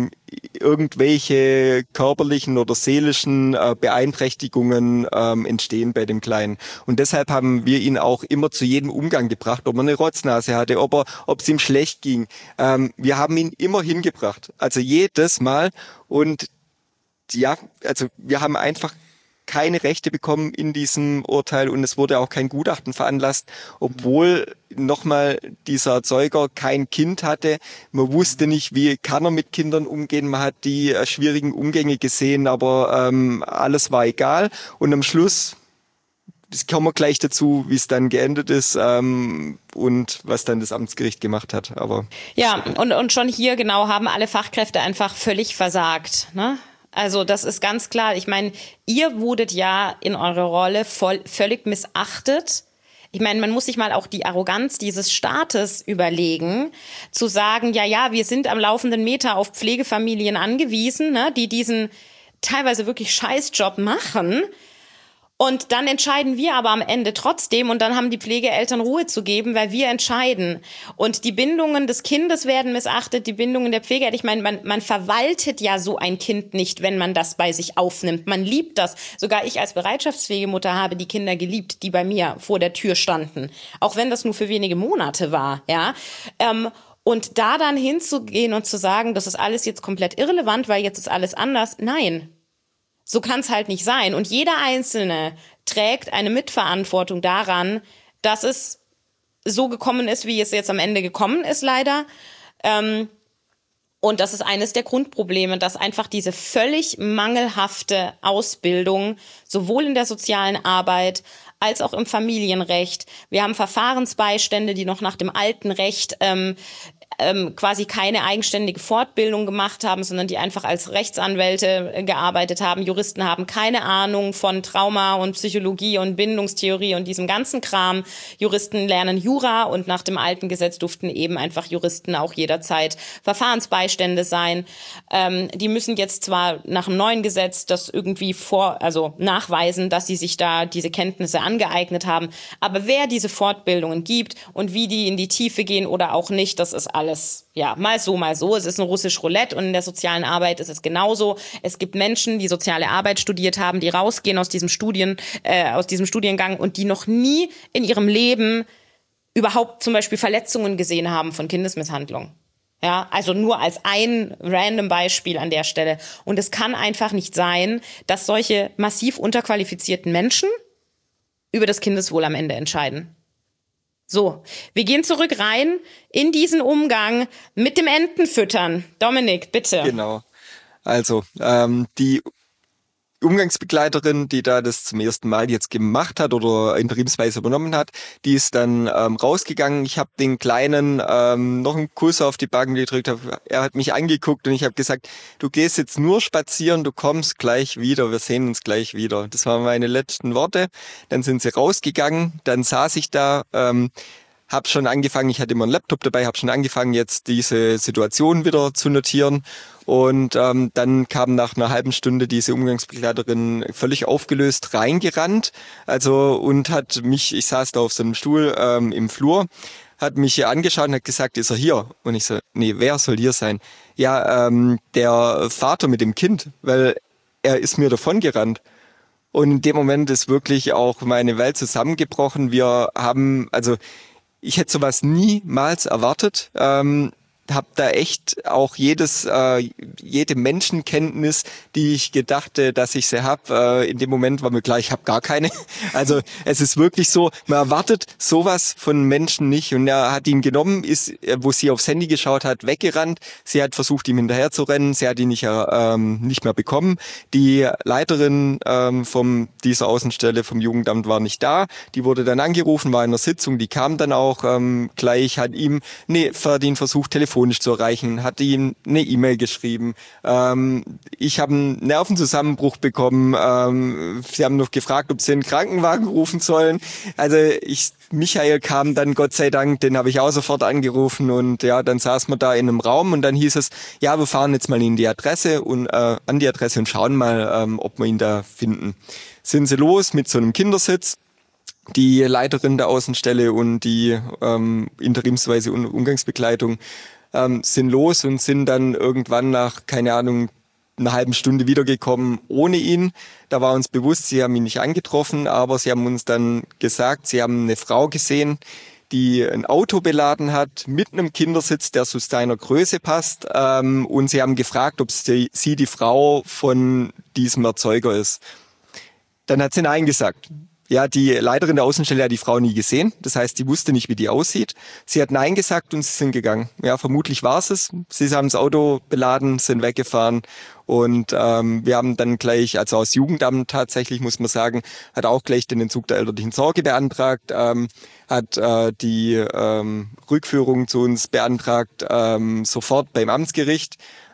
irgendwelche körperlichen oder seelischen Beeinträchtigungen entstehen bei dem Kleinen. Und deshalb haben wir ihn auch immer zu jedem Umgang gebracht, ob er eine Rotznase hatte, ob es ihm schlecht ging. Wir haben ihn immer hingebracht, also jedes Mal. Und ja, also wir haben einfach keine Rechte bekommen in diesem Urteil und es wurde auch kein Gutachten veranlasst, obwohl nochmal dieser Erzeuger kein Kind hatte. Man wusste nicht, wie kann er mit Kindern umgehen. Man hat die schwierigen Umgänge gesehen, aber alles war egal. Und am Schluss kommen wir gleich dazu, wie es dann geendet ist und was dann das Amtsgericht gemacht hat. Aber ja, und schon hier genau haben alle Fachkräfte einfach völlig versagt, ne? Also das ist ganz klar. Ich meine, ihr wurdet ja in eurer Rolle völlig missachtet. Ich meine, man muss sich mal auch die Arroganz dieses Staates überlegen, zu sagen, ja, wir sind am laufenden Meter auf Pflegefamilien angewiesen, ne, die diesen teilweise wirklich Scheißjob machen. Und dann entscheiden wir aber am Ende trotzdem und dann haben die Pflegeeltern Ruhe zu geben, weil wir entscheiden. Und die Bindungen des Kindes werden missachtet, die Bindungen der Pflegeeltern. Ich meine, man verwaltet ja so ein Kind nicht, wenn man das bei sich aufnimmt. Man liebt das. Sogar ich als Bereitschaftspflegemutter habe die Kinder geliebt, die bei mir vor der Tür standen. Auch wenn das nur für wenige Monate war, ja. Und da dann hinzugehen und zu sagen, das ist alles jetzt komplett irrelevant, weil jetzt ist alles anders. Nein. So kann es halt nicht sein. Und jeder Einzelne trägt eine Mitverantwortung daran, dass es so gekommen ist, wie es jetzt am Ende gekommen ist, leider. Und das ist eines der Grundprobleme, dass einfach diese völlig mangelhafte Ausbildung sowohl in der sozialen Arbeit als auch im Familienrecht. Wir haben Verfahrensbeistände, die noch nach dem alten Recht quasi keine eigenständige Fortbildung gemacht haben, sondern die einfach als Rechtsanwälte gearbeitet haben. Juristen haben keine Ahnung von Trauma und Psychologie und Bindungstheorie und diesem ganzen Kram. Juristen lernen Jura und nach dem alten Gesetz durften eben einfach Juristen auch jederzeit Verfahrensbeistände sein. Die müssen jetzt zwar nach dem neuen Gesetz das irgendwie nachweisen, dass sie sich da diese Kenntnisse angeeignet haben, aber wer diese Fortbildungen gibt und wie die in die Tiefe gehen oder auch nicht, das ist alles, ja, mal so, mal so. Es ist ein russisch Roulette und in der sozialen Arbeit ist es genauso. Es gibt Menschen, die soziale Arbeit studiert haben, die rausgehen aus diesem Studiengang und die noch nie in ihrem Leben überhaupt zum Beispiel Verletzungen gesehen haben von Kindesmisshandlung. Ja, also nur als ein random Beispiel an der Stelle. Und es kann einfach nicht sein, dass solche massiv unterqualifizierten Menschen über das Kindeswohl am Ende entscheiden. So, wir gehen zurück rein in diesen Umgang mit dem Entenfüttern. Dominik, bitte. Genau. Also, die Umgangsbegleiterin, die da das zum ersten Mal jetzt gemacht hat oder interimsweise übernommen hat, die ist dann rausgegangen. Ich habe den Kleinen noch einen Kuss auf die Backen gedrückt. Er hat mich angeguckt und ich habe gesagt, du gehst jetzt nur spazieren, du kommst gleich wieder, wir sehen uns gleich wieder. Das waren meine letzten Worte. Dann sind sie rausgegangen, dann saß ich da, habe schon angefangen, ich hatte immer einen Laptop dabei, habe schon angefangen, jetzt diese Situation wieder zu notieren. Und dann kam nach einer halben Stunde diese Umgangsbegleiterin völlig aufgelöst reingerannt. Und hat mich, ich saß da auf so einem Stuhl im Flur, hat mich angeschaut und hat gesagt, ist er hier? Und ich so, nee, wer soll hier sein? Ja, der Vater mit dem Kind, weil er ist mir davongerannt. Und in dem Moment ist wirklich auch meine Welt zusammengebrochen. Ich hätte sowas niemals erwartet. Habe da echt auch jede Menschenkenntnis, die ich gedachte, dass ich sie habe. In dem Moment war mir klar, ich habe gar keine. Also es ist wirklich so, man erwartet sowas von Menschen nicht. Und er hat ihn genommen, ist, wo sie aufs Handy geschaut hat, weggerannt. Sie hat versucht, ihm hinterher zu rennen. Sie hat ihn nicht mehr bekommen. Die Leiterin dieser Außenstelle vom Jugendamt war nicht da. Die wurde dann angerufen, war in einer Sitzung. Die kam dann auch gleich, hat ihm den Versuch telefonisch zu erreichen, hat ihm eine E-Mail geschrieben. Ich habe einen Nervenzusammenbruch bekommen. Sie haben noch gefragt, ob sie einen Krankenwagen rufen sollen. Also Michael kam dann, Gott sei Dank, den habe ich auch sofort angerufen und ja, dann saß man da in einem Raum und dann hieß es, ja, wir fahren jetzt mal an die Adresse und schauen mal, ob wir ihn da finden. Sind sie los mit so einem Kindersitz. Die Leiterin der Außenstelle und die interimsweise Umgangsbegleitung sind los und sind dann irgendwann nach, keine Ahnung, einer halben Stunde wiedergekommen ohne ihn. Da war uns bewusst, sie haben ihn nicht angetroffen, aber sie haben uns dann gesagt, sie haben eine Frau gesehen, die ein Auto beladen hat mit einem Kindersitz, der zu seiner Größe passt. Und sie haben gefragt, ob sie die Frau von diesem Erzeuger ist. Dann hat sie Nein gesagt. Ja, die Leiterin der Außenstelle hat die Frau nie gesehen. Das heißt, die wusste nicht, wie die aussieht. Sie hat Nein gesagt und sie sind gegangen. Ja, vermutlich war es. Sie haben das Auto beladen, sind weggefahren. Und wir haben dann gleich, also aus Jugendamt tatsächlich, muss man sagen, hat auch gleich den Entzug der elterlichen Sorge beantragt, hat die Rückführung zu uns beantragt, sofort beim Amtsgericht.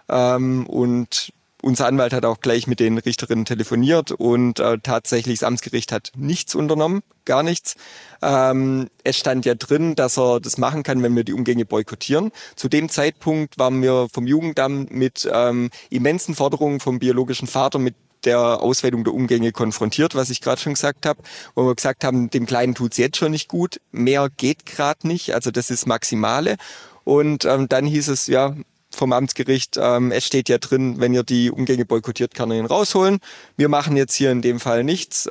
Und unser Anwalt hat auch gleich mit den Richterinnen telefoniert und tatsächlich das Amtsgericht hat nichts unternommen, gar nichts. Es stand ja drin, dass er das machen kann, wenn wir die Umgänge boykottieren. Zu dem Zeitpunkt waren wir vom Jugendamt mit immensen Forderungen vom biologischen Vater, mit der Ausweitung der Umgänge konfrontiert, was ich gerade schon gesagt habe, wo wir gesagt haben, dem Kleinen tut's jetzt schon nicht gut, mehr geht gerade nicht, also das ist Maximale. Und dann hieß es, ja, vom Amtsgericht, es steht ja drin, wenn ihr die Umgänge boykottiert, kann er ihn rausholen. Wir machen jetzt hier in dem Fall nichts.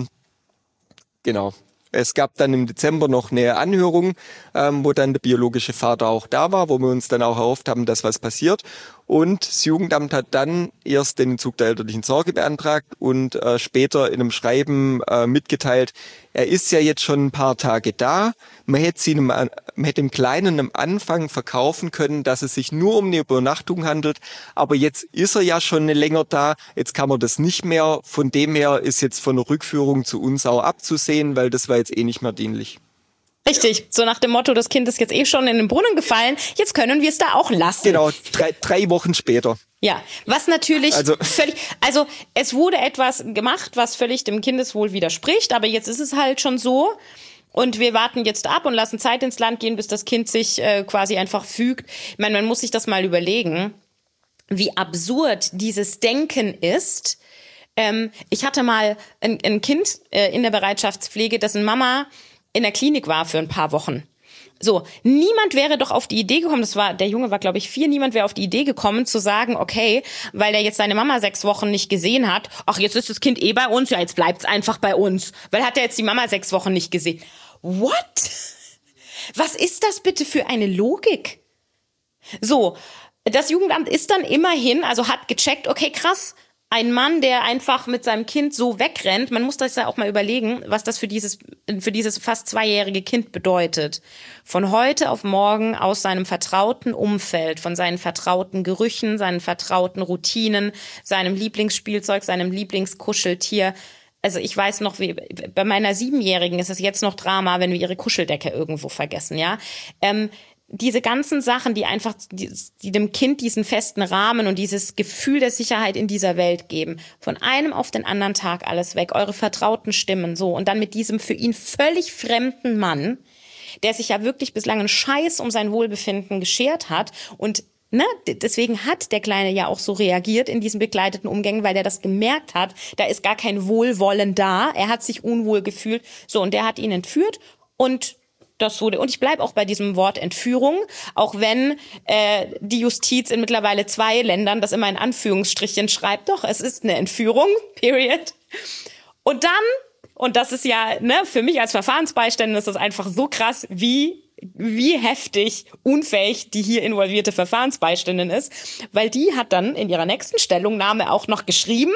Genau. Es gab dann im Dezember noch eine Anhörung, wo dann der biologische Vater auch da war, wo wir uns dann auch erhofft haben, dass was passiert. Und das Jugendamt hat dann erst den Entzug der elterlichen Sorge beantragt und später in einem Schreiben mitgeteilt, er ist ja jetzt schon ein paar Tage da. Man hätte dem Kleinen am Anfang verkaufen können, dass es sich nur um eine Übernachtung handelt. Aber jetzt ist er ja schon länger da. Jetzt kann man das nicht mehr. Von dem her ist jetzt von der Rückführung zu uns auch abzusehen, weil das war jetzt eh nicht mehr dienlich. Richtig, so nach dem Motto, das Kind ist jetzt eh schon in den Brunnen gefallen, jetzt können wir es da auch lassen. Genau, drei Wochen später. Ja, was natürlich es wurde etwas gemacht, was völlig dem Kindeswohl widerspricht, aber jetzt ist es halt schon so und wir warten jetzt ab und lassen Zeit ins Land gehen, bis das Kind sich quasi einfach fügt. Ich meine, man muss sich das mal überlegen, wie absurd dieses Denken ist. Ich hatte mal ein Kind in der Bereitschaftspflege, dessen Mama in der Klinik war für ein paar Wochen. So, niemand wäre doch auf die Idee gekommen, der Junge war, glaube ich, 4, niemand wäre auf die Idee gekommen zu sagen, okay, weil der jetzt seine Mama 6 Wochen nicht gesehen hat, ach, jetzt ist das Kind eh bei uns, ja, jetzt bleibt's einfach bei uns, weil hat er jetzt die Mama 6 Wochen nicht gesehen. What? Was ist das bitte für eine Logik? So, das Jugendamt ist dann immerhin, also hat gecheckt, okay, krass, ein Mann, der einfach mit seinem Kind so wegrennt, man muss das ja auch mal überlegen, was das für dieses fast 2-jährige Kind bedeutet. Von heute auf morgen aus seinem vertrauten Umfeld, von seinen vertrauten Gerüchen, seinen vertrauten Routinen, seinem Lieblingsspielzeug, seinem Lieblingskuscheltier. Also ich weiß noch, wie bei meiner 7-Jährigen ist es jetzt noch Drama, wenn wir ihre Kuscheldecke irgendwo vergessen, ja. Diese ganzen Sachen, die dem Kind diesen festen Rahmen und dieses Gefühl der Sicherheit in dieser Welt geben, von einem auf den anderen Tag alles weg, eure vertrauten Stimmen, so, und dann mit diesem für ihn völlig fremden Mann, der sich ja wirklich bislang einen Scheiß um sein Wohlbefinden geschert hat und deswegen hat der Kleine ja auch so reagiert in diesen begleiteten Umgängen, weil der das gemerkt hat, da ist gar kein Wohlwollen da, er hat sich unwohl gefühlt, so, und der hat ihn entführt und ich bleibe auch bei diesem Wort Entführung, auch wenn die Justiz in mittlerweile 2 Ländern das immer in Anführungsstrichen schreibt, doch, es ist eine Entführung, period. Und dann, und das ist ja, für mich als Verfahrensbeiständin ist das einfach so krass, wie heftig unfähig die hier involvierte Verfahrensbeiständin ist, weil die hat dann in ihrer nächsten Stellungnahme auch noch geschrieben,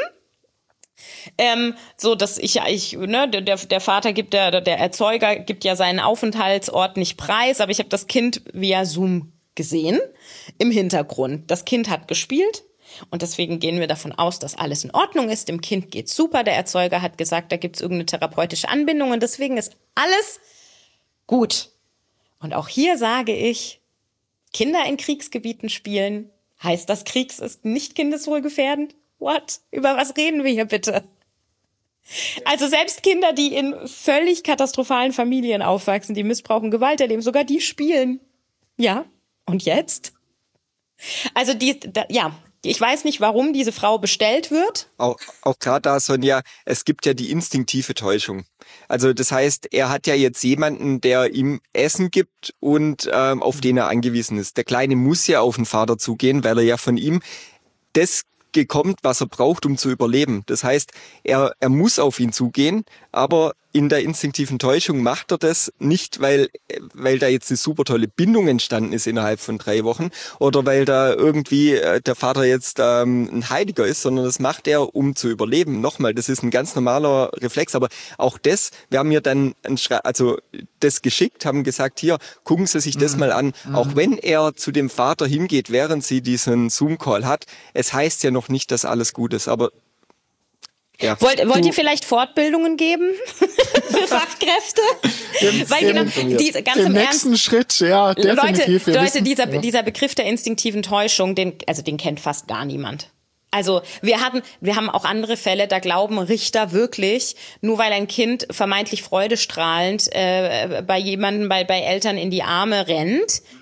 so dass der Vater gibt, der Erzeuger gibt ja seinen Aufenthaltsort nicht preis, aber ich habe das Kind via Zoom gesehen im Hintergrund. Das Kind hat gespielt und deswegen gehen wir davon aus, dass alles in Ordnung ist. Dem Kind geht's super. Der Erzeuger hat gesagt, da gibt's irgendeine therapeutische Anbindung und deswegen ist alles gut. Und auch hier sage ich, Kinder in Kriegsgebieten spielen, heißt das, Kriegs ist nicht kindeswohlgefährdend? What? Über was reden wir hier bitte? Also selbst Kinder, die in völlig katastrophalen Familien aufwachsen, die Missbrauch und Gewalt erleben, sogar die spielen. Ja, und jetzt? Also ich weiß nicht, warum diese Frau bestellt wird. Auch gerade da, Sonja, es gibt ja die instinktive Täuschung. Also das heißt, er hat ja jetzt jemanden, der ihm Essen gibt und auf den er angewiesen ist. Der Kleine muss ja auf den Vater zugehen, weil er ja von ihm das bekommt, was er braucht, um zu überleben. Das heißt, er muss auf ihn zugehen, aber in der instinktiven Täuschung macht er das nicht, weil da jetzt eine super tolle Bindung entstanden ist innerhalb von 3 Wochen oder weil da irgendwie der Vater jetzt ein Heiliger ist, sondern das macht er, um zu überleben. Nochmal, das ist ein ganz normaler Reflex, aber auch das, wir haben mir dann das geschickt, haben gesagt, hier, gucken Sie sich das mal an. Auch wenn er zu dem Vater hingeht, während sie diesen Zoom-Call hat, es heißt ja noch nicht, dass alles gut ist, aber ja. Wollt ihr vielleicht Fortbildungen geben für Fachkräfte? Weil genau, ganz im nächsten Ernst, Schritt, ja, definitiv. Leute, dieser Begriff der instinktiven Täuschung, den kennt fast gar niemand. Also wir haben auch andere Fälle, da glauben Richter wirklich, nur weil ein Kind vermeintlich freudestrahlend bei Eltern in die Arme rennt,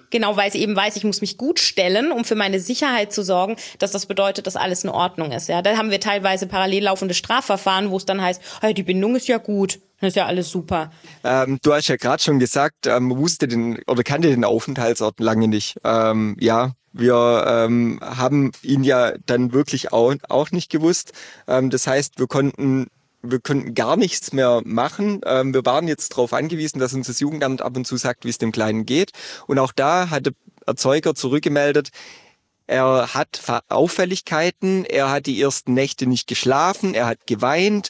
genau, weil sie eben weiß, ich muss mich gut stellen, um für meine Sicherheit zu sorgen, dass das bedeutet, dass alles in Ordnung ist. Ja, da haben wir teilweise parallel laufende Strafverfahren, wo es dann heißt, hey, die Bindung ist ja gut, das ist ja alles super. Du hast ja gerade schon gesagt, kannte den Aufenthaltsort lange nicht. Wir haben ihn ja dann wirklich auch nicht gewusst. Das heißt, wir konnten gar nichts mehr machen. Wir waren jetzt darauf angewiesen, dass uns das Jugendamt ab und zu sagt, wie es dem Kleinen geht. Und auch da hat der Erzeuger zurückgemeldet, er hat Auffälligkeiten, er hat die ersten Nächte nicht geschlafen, er hat geweint,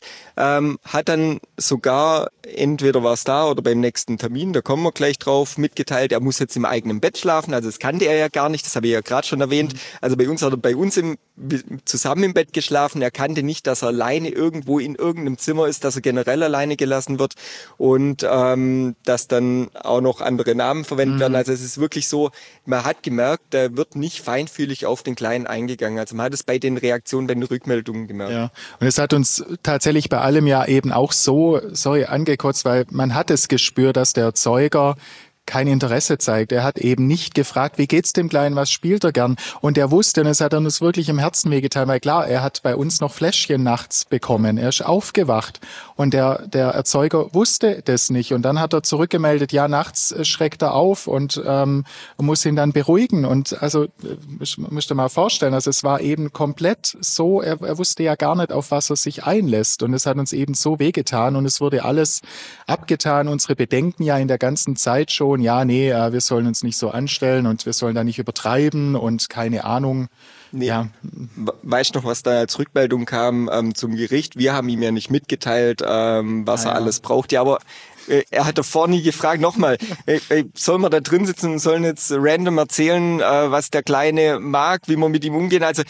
hat dann sogar, entweder war es da oder beim nächsten Termin, da kommen wir gleich drauf, mitgeteilt, er muss jetzt im eigenen Bett schlafen, also das kannte er ja gar nicht, das habe ich ja gerade schon erwähnt. Also bei uns hat er bei uns zusammen im Bett geschlafen, er kannte nicht, dass er alleine irgendwo in irgendeinem Zimmer ist, dass er generell alleine gelassen wird und dass dann auch noch andere Namen verwendet werden. Also es ist wirklich so, man hat gemerkt, da wird nicht feinfühlig auf den Kleinen eingegangen. Also man hat es bei den Reaktionen, bei den Rückmeldungen gemerkt. Ja, und es hat uns tatsächlich bei allem ja eben auch so, angekotzt, weil man hat es gespürt, dass der Erzeuger kein Interesse zeigt. Er hat eben nicht gefragt, wie geht's dem Kleinen, was spielt er gern? Und er wusste, und es hat uns wirklich im Herzen wehgetan, weil klar, er hat bei uns noch Fläschchen nachts bekommen. Er ist aufgewacht und der Erzeuger wusste das nicht. Und dann hat er zurückgemeldet, ja, nachts schreckt er auf und muss ihn dann beruhigen. Und also, müsst ihr mal vorstellen, also es war eben komplett so, er wusste ja gar nicht, auf was er sich einlässt. Und es hat uns eben so wehgetan und es wurde alles abgetan. Unsere Bedenken ja in der ganzen Zeit schon, wir sollen uns nicht so anstellen und wir sollen da nicht übertreiben und keine Ahnung. Nee. Ja. Weißt du noch, was da als Rückmeldung kam zum Gericht? Wir haben ihm ja nicht mitgeteilt, was er alles braucht. Ja, aber er hat davor nie gefragt, nochmal, sollen wir da drin sitzen und sollen jetzt random erzählen, was der Kleine mag, wie wir mit ihm umgehen, also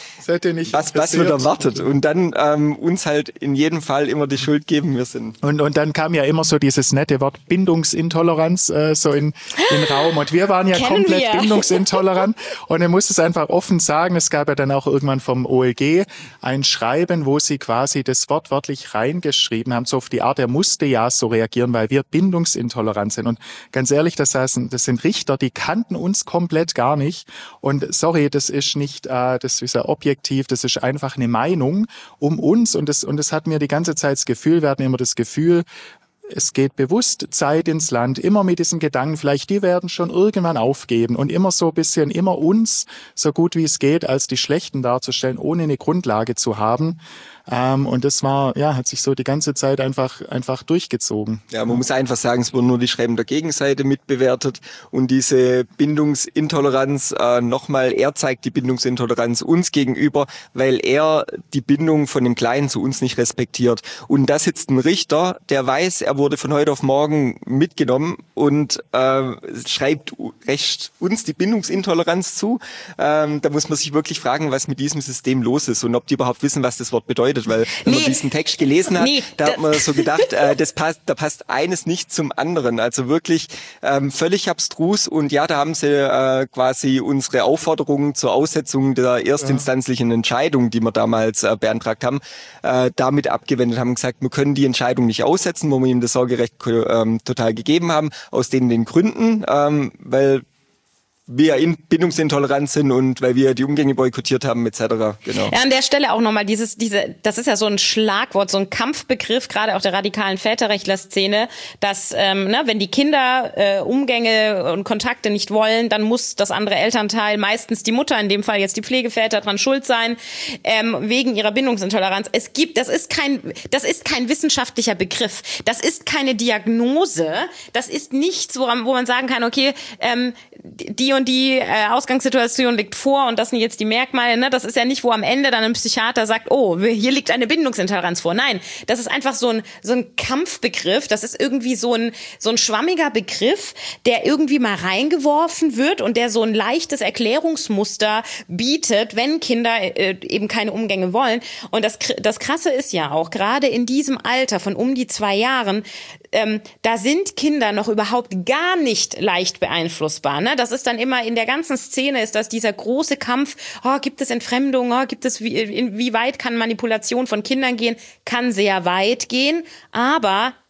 was wird erwartet und dann uns halt in jedem Fall immer die Schuld geben müssen. Und dann kam ja immer so dieses nette Wort Bindungsintoleranz so in den Raum und wir waren ja komplett bindungsintolerant und er musste es einfach offen sagen, es gab ja dann auch irgendwann vom OLG ein Schreiben, wo sie quasi das wortwörtlich reingeschrieben haben, so auf die Art, er musste ja so reagieren, weil wir bindungsintolerant sind. Und ganz ehrlich, das sind Richter, die kannten uns komplett gar nicht. Und sorry, das ist nicht, das ist ja objektiv, das ist einfach eine Meinung um uns. Und das hat mir die ganze Zeit das Gefühl, wir hatten immer das Gefühl, es geht bewusst Zeit ins Land, immer mit diesen Gedanken, vielleicht die werden schon irgendwann aufgeben und immer so ein bisschen, immer uns so gut wie es geht, als die Schlechten darzustellen, ohne eine Grundlage zu haben. Und das hat sich so die ganze Zeit einfach durchgezogen. Ja, man muss einfach sagen, es wurden nur die Schreiben der Gegenseite mitbewertet und diese Bindungsintoleranz, nochmal, er zeigt die Bindungsintoleranz uns gegenüber, weil er die Bindung von dem Kleinen zu uns nicht respektiert. Und da sitzt ein Richter, der weiß, er wurde von heute auf morgen mitgenommen und schreibt uns die Bindungsintoleranz zu. Da muss man sich wirklich fragen, was mit diesem System los ist und ob die überhaupt wissen, was das Wort bedeutet. Weil wenn man diesen Text gelesen hat, da hat man so gedacht, da passt eines nicht zum anderen. Also wirklich völlig abstrus. Und ja, da haben sie quasi unsere Aufforderungen zur Aussetzung der erstinstanzlichen Entscheidung, die wir damals beantragt haben, damit abgewendet, haben gesagt, wir können die Entscheidung nicht aussetzen, wo wir ihm das Sorgerecht total gegeben haben, aus den Gründen, weil wir bindungsintolerant sind und weil wir die Umgänge boykottiert haben etc. Genau. Ja, an der Stelle auch nochmal das ist ja so ein Schlagwort, so ein Kampfbegriff, gerade auch der radikalen Väterrechtler-Szene, dass wenn die Kinder Umgänge und Kontakte nicht wollen, dann muss das andere Elternteil, meistens die Mutter, in dem Fall jetzt die Pflegeväter, dran schuld sein, wegen ihrer Bindungsintoleranz. Das ist kein wissenschaftlicher Begriff. Das ist keine Diagnose. Das ist nichts, wo man sagen kann, okay, die und die Ausgangssituation liegt vor und das sind jetzt die Merkmale. Ne? Das ist ja nicht, wo am Ende dann ein Psychiater sagt, oh, hier liegt eine Bindungsintoleranz vor. Nein, das ist einfach so ein Kampfbegriff. Das ist irgendwie so ein schwammiger Begriff, der irgendwie mal reingeworfen wird und der so ein leichtes Erklärungsmuster bietet, wenn Kinder eben keine Umgänge wollen. Und das Krasse ist ja auch, gerade in diesem Alter von um die 2 Jahren, da sind Kinder noch überhaupt gar nicht leicht beeinflussbar. Ne? Das ist dann immer in der ganzen Szene ist das dieser große Kampf, gibt es Entfremdung, wie weit kann Manipulation von Kindern gehen? Kann sehr weit gehen, aber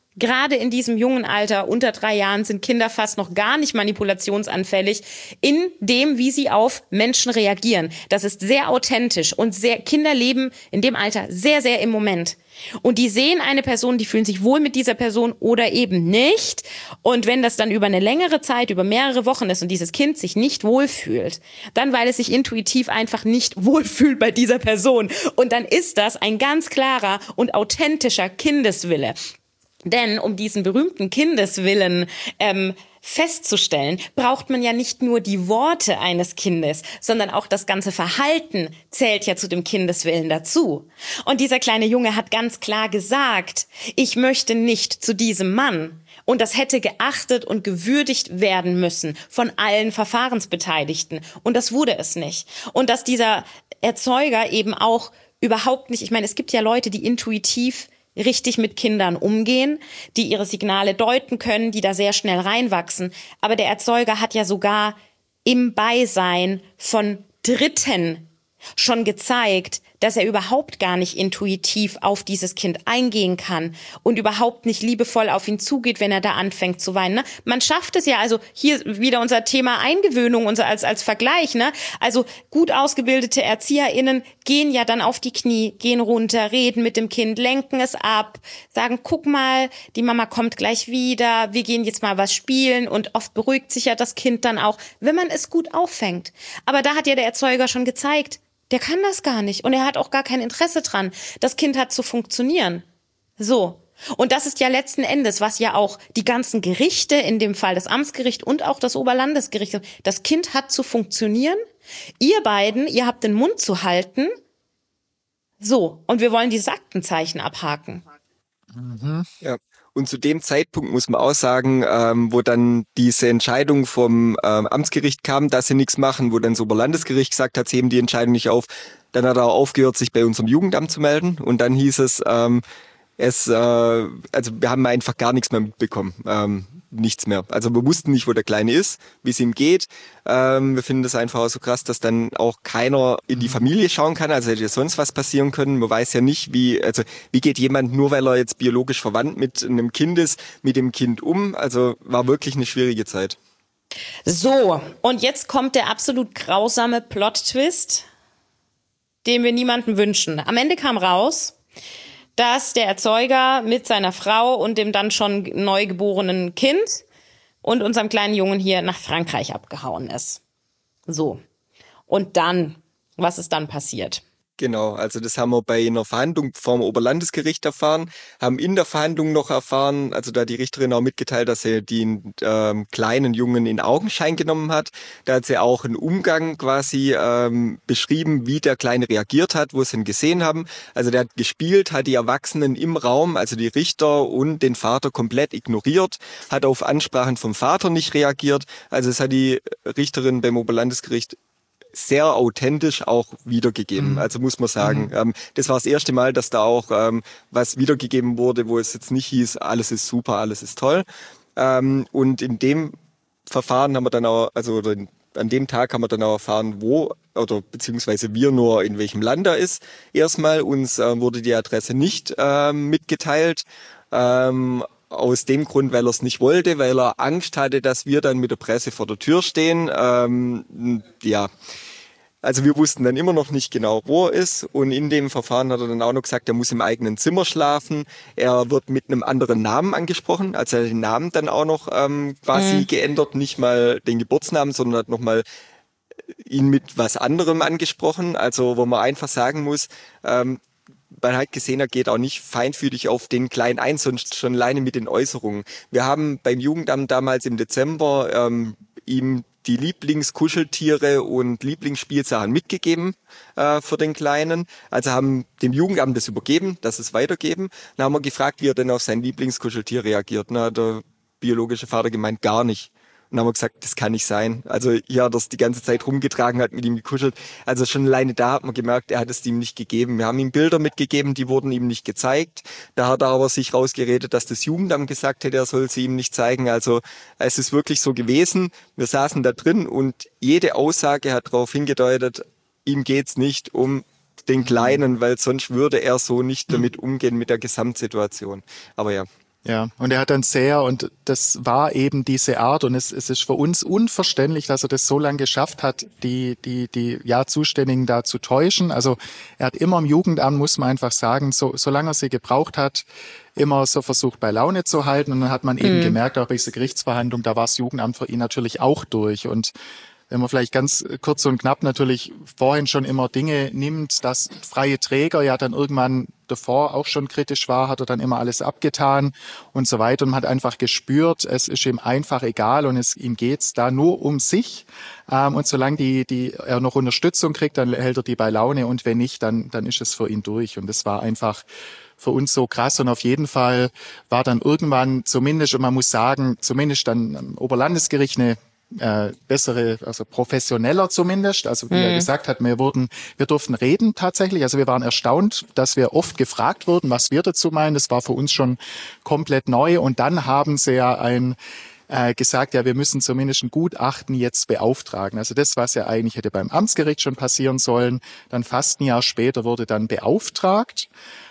Gerade in diesem jungen Alter, unter 3 Jahren, sind Kinder fast noch gar nicht manipulationsanfällig in dem, wie sie auf Menschen reagieren. Das ist sehr authentisch und Kinder leben in dem Alter sehr, sehr im Moment. Und die sehen eine Person, die fühlen sich wohl mit dieser Person oder eben nicht. Und wenn das dann über eine längere Zeit, über mehrere Wochen ist und dieses Kind sich nicht wohlfühlt, dann weil es sich intuitiv einfach nicht wohlfühlt bei dieser Person. Und dann ist das ein ganz klarer und authentischer Kindeswille. Denn um diesen berühmten Kindeswillen festzustellen, braucht man ja nicht nur die Worte eines Kindes, sondern auch das ganze Verhalten zählt ja zu dem Kindeswillen dazu. Und dieser kleine Junge hat ganz klar gesagt, ich möchte nicht zu diesem Mann. Und das hätte geachtet und gewürdigt werden müssen von allen Verfahrensbeteiligten. Und das wurde es nicht. Und dass dieser Erzeuger eben auch überhaupt nicht, ich meine, es gibt ja Leute, die intuitiv richtig mit Kindern umgehen, die ihre Signale deuten können, die da sehr schnell reinwachsen. Aber der Erzeuger hat ja sogar im Beisein von Dritten schon gezeigt, dass er überhaupt gar nicht intuitiv auf dieses Kind eingehen kann und überhaupt nicht liebevoll auf ihn zugeht, wenn er da anfängt zu weinen. Ne? Man schafft es ja, also hier wieder unser Thema Eingewöhnung, als Vergleich. Ne? Also gut ausgebildete ErzieherInnen gehen ja dann auf die Knie, gehen runter, reden mit dem Kind, lenken es ab, sagen, guck mal, die Mama kommt gleich wieder, wir gehen jetzt mal was spielen, und oft beruhigt sich ja das Kind dann auch, wenn man es gut auffängt. Aber da hat ja der Erzeuger schon gezeigt, der kann das gar nicht und er hat auch gar kein Interesse dran. Das Kind hat zu funktionieren. So. Und das ist ja letzten Endes, was ja auch die ganzen Gerichte, in dem Fall das Amtsgericht und auch das Oberlandesgericht, das Kind hat zu funktionieren. Ihr beiden, ihr habt den Mund zu halten. So. Und wir wollen die Aktenzeichen abhaken. Ja. Und zu dem Zeitpunkt muss man auch sagen, wo dann diese Entscheidung vom Amtsgericht kam, dass sie nichts machen, wo dann das Oberlandesgericht gesagt hat, sie heben die Entscheidung nicht auf, dann hat er auch aufgehört, sich bei unserem Jugendamt zu melden. Und dann hieß es, also wir haben einfach gar nichts mehr mitbekommen. Nichts mehr. Also wir wussten nicht, wo der Kleine ist, wie es ihm geht. Wir finden das einfach auch so krass, dass dann auch keiner in die Familie schauen kann. Also hätte ja sonst was passieren können. Man weiß ja nicht, wie geht jemand, nur weil er jetzt biologisch verwandt mit einem Kind ist, mit dem Kind um. Also war wirklich eine schwierige Zeit. So, und jetzt kommt der absolut grausame Plot-Twist, den wir niemandem wünschen. Am Ende kam raus, dass der Erzeuger mit seiner Frau und dem dann schon neugeborenen Kind und unserem kleinen Jungen hier nach Frankreich abgehauen ist. So. Und dann, was ist dann passiert? Genau, also das haben wir bei einer Verhandlung vom Oberlandesgericht erfahren, haben in der Verhandlung noch erfahren, also da hat die Richterin auch mitgeteilt, dass sie den kleinen Jungen in Augenschein genommen hat. Da hat sie auch einen Umgang quasi beschrieben, wie der Kleine reagiert hat, wo sie ihn gesehen haben. Also der hat gespielt, hat die Erwachsenen im Raum, also die Richter und den Vater komplett ignoriert, hat auf Ansprachen vom Vater nicht reagiert. Also es hat die Richterin beim Oberlandesgericht sehr authentisch auch wiedergegeben. Also muss man sagen, das war das erste Mal, dass da auch was wiedergegeben wurde, wo es jetzt nicht hieß, alles ist super, alles ist toll. Und in dem Verfahren haben wir dann auch, also an dem Tag haben wir dann auch erfahren, wo, oder beziehungsweise wir nur, in welchem Land er ist. Erstmal, uns wurde die Adresse nicht mitgeteilt. Aus dem Grund, weil er es nicht wollte, weil er Angst hatte, dass wir dann mit der Presse vor der Tür stehen. Ja, also wir wussten dann immer noch nicht genau, wo er ist. Und in dem Verfahren hat er dann auch noch gesagt, er muss im eigenen Zimmer schlafen. Er wird mit einem anderen Namen angesprochen. Also er hat den Namen dann auch noch quasi geändert. Nicht mal den Geburtsnamen, sondern hat nochmal ihn mit was anderem angesprochen. Also wo man einfach sagen muss, man hat gesehen, er geht auch nicht feinfühlig auf den Kleinen ein, sondern schon alleine mit den Äußerungen. Wir haben beim Jugendamt damals im Dezember ihm die Lieblingskuscheltiere und Lieblingsspielsachen mitgegeben für den Kleinen. Also haben dem Jugendamt das übergeben, dass es weitergeben. Dann haben wir gefragt, wie er denn auf sein Lieblingskuscheltier reagiert. Dann hat der biologische Vater gemeint, gar nicht. Und dann haben wir gesagt, das kann nicht sein. Also hier hat er es die ganze Zeit rumgetragen, hat mit ihm gekuschelt. Also schon alleine da hat man gemerkt, er hat es ihm nicht gegeben. Wir haben ihm Bilder mitgegeben, die wurden ihm nicht gezeigt. Da hat er aber sich rausgeredet, dass das Jugendamt gesagt hätte, er soll sie ihm nicht zeigen. Also es ist wirklich so gewesen. Wir saßen da drin und jede Aussage hat darauf hingedeutet, ihm geht's nicht um den Kleinen, weil sonst würde er so nicht damit umgehen mit der Gesamtsituation. Aber ja. Ja, und er hat dann und das war eben diese Art, und es ist für uns unverständlich, dass er das so lange geschafft hat, die Zuständigen da zu täuschen. Also er hat immer im Jugendamt, muss man einfach sagen, solange er sie gebraucht hat, immer so versucht, bei Laune zu halten. Und dann hat man eben gemerkt, auch bei dieser Gerichtsverhandlung, da war das Jugendamt für ihn natürlich auch durch. Und wenn man vielleicht ganz kurz und knapp natürlich vorhin schon immer Dinge nimmt, dass freie Träger ja dann irgendwann davor auch schon kritisch war, hat er dann immer alles abgetan und so weiter. Und man hat einfach gespürt, es ist ihm einfach egal und ihm geht's da nur um sich. Und solange er noch Unterstützung kriegt, dann hält er die bei Laune, und wenn nicht, dann ist es für ihn durch. Und das war einfach für uns so krass, und auf jeden Fall war dann irgendwann zumindest, und man muss sagen, zumindest dann am Oberlandesgericht eine bessere, also professioneller zumindest. Also wie er gesagt hat, wir durften reden tatsächlich. Also wir waren erstaunt, dass wir oft gefragt wurden, was wir dazu meinen. Das war für uns schon komplett neu. Und dann haben sie ja gesagt, ja, wir müssen zumindest ein Gutachten jetzt beauftragen. Also das, was ja eigentlich hätte beim Amtsgericht schon passieren sollen, dann fast ein Jahr später wurde dann beauftragt.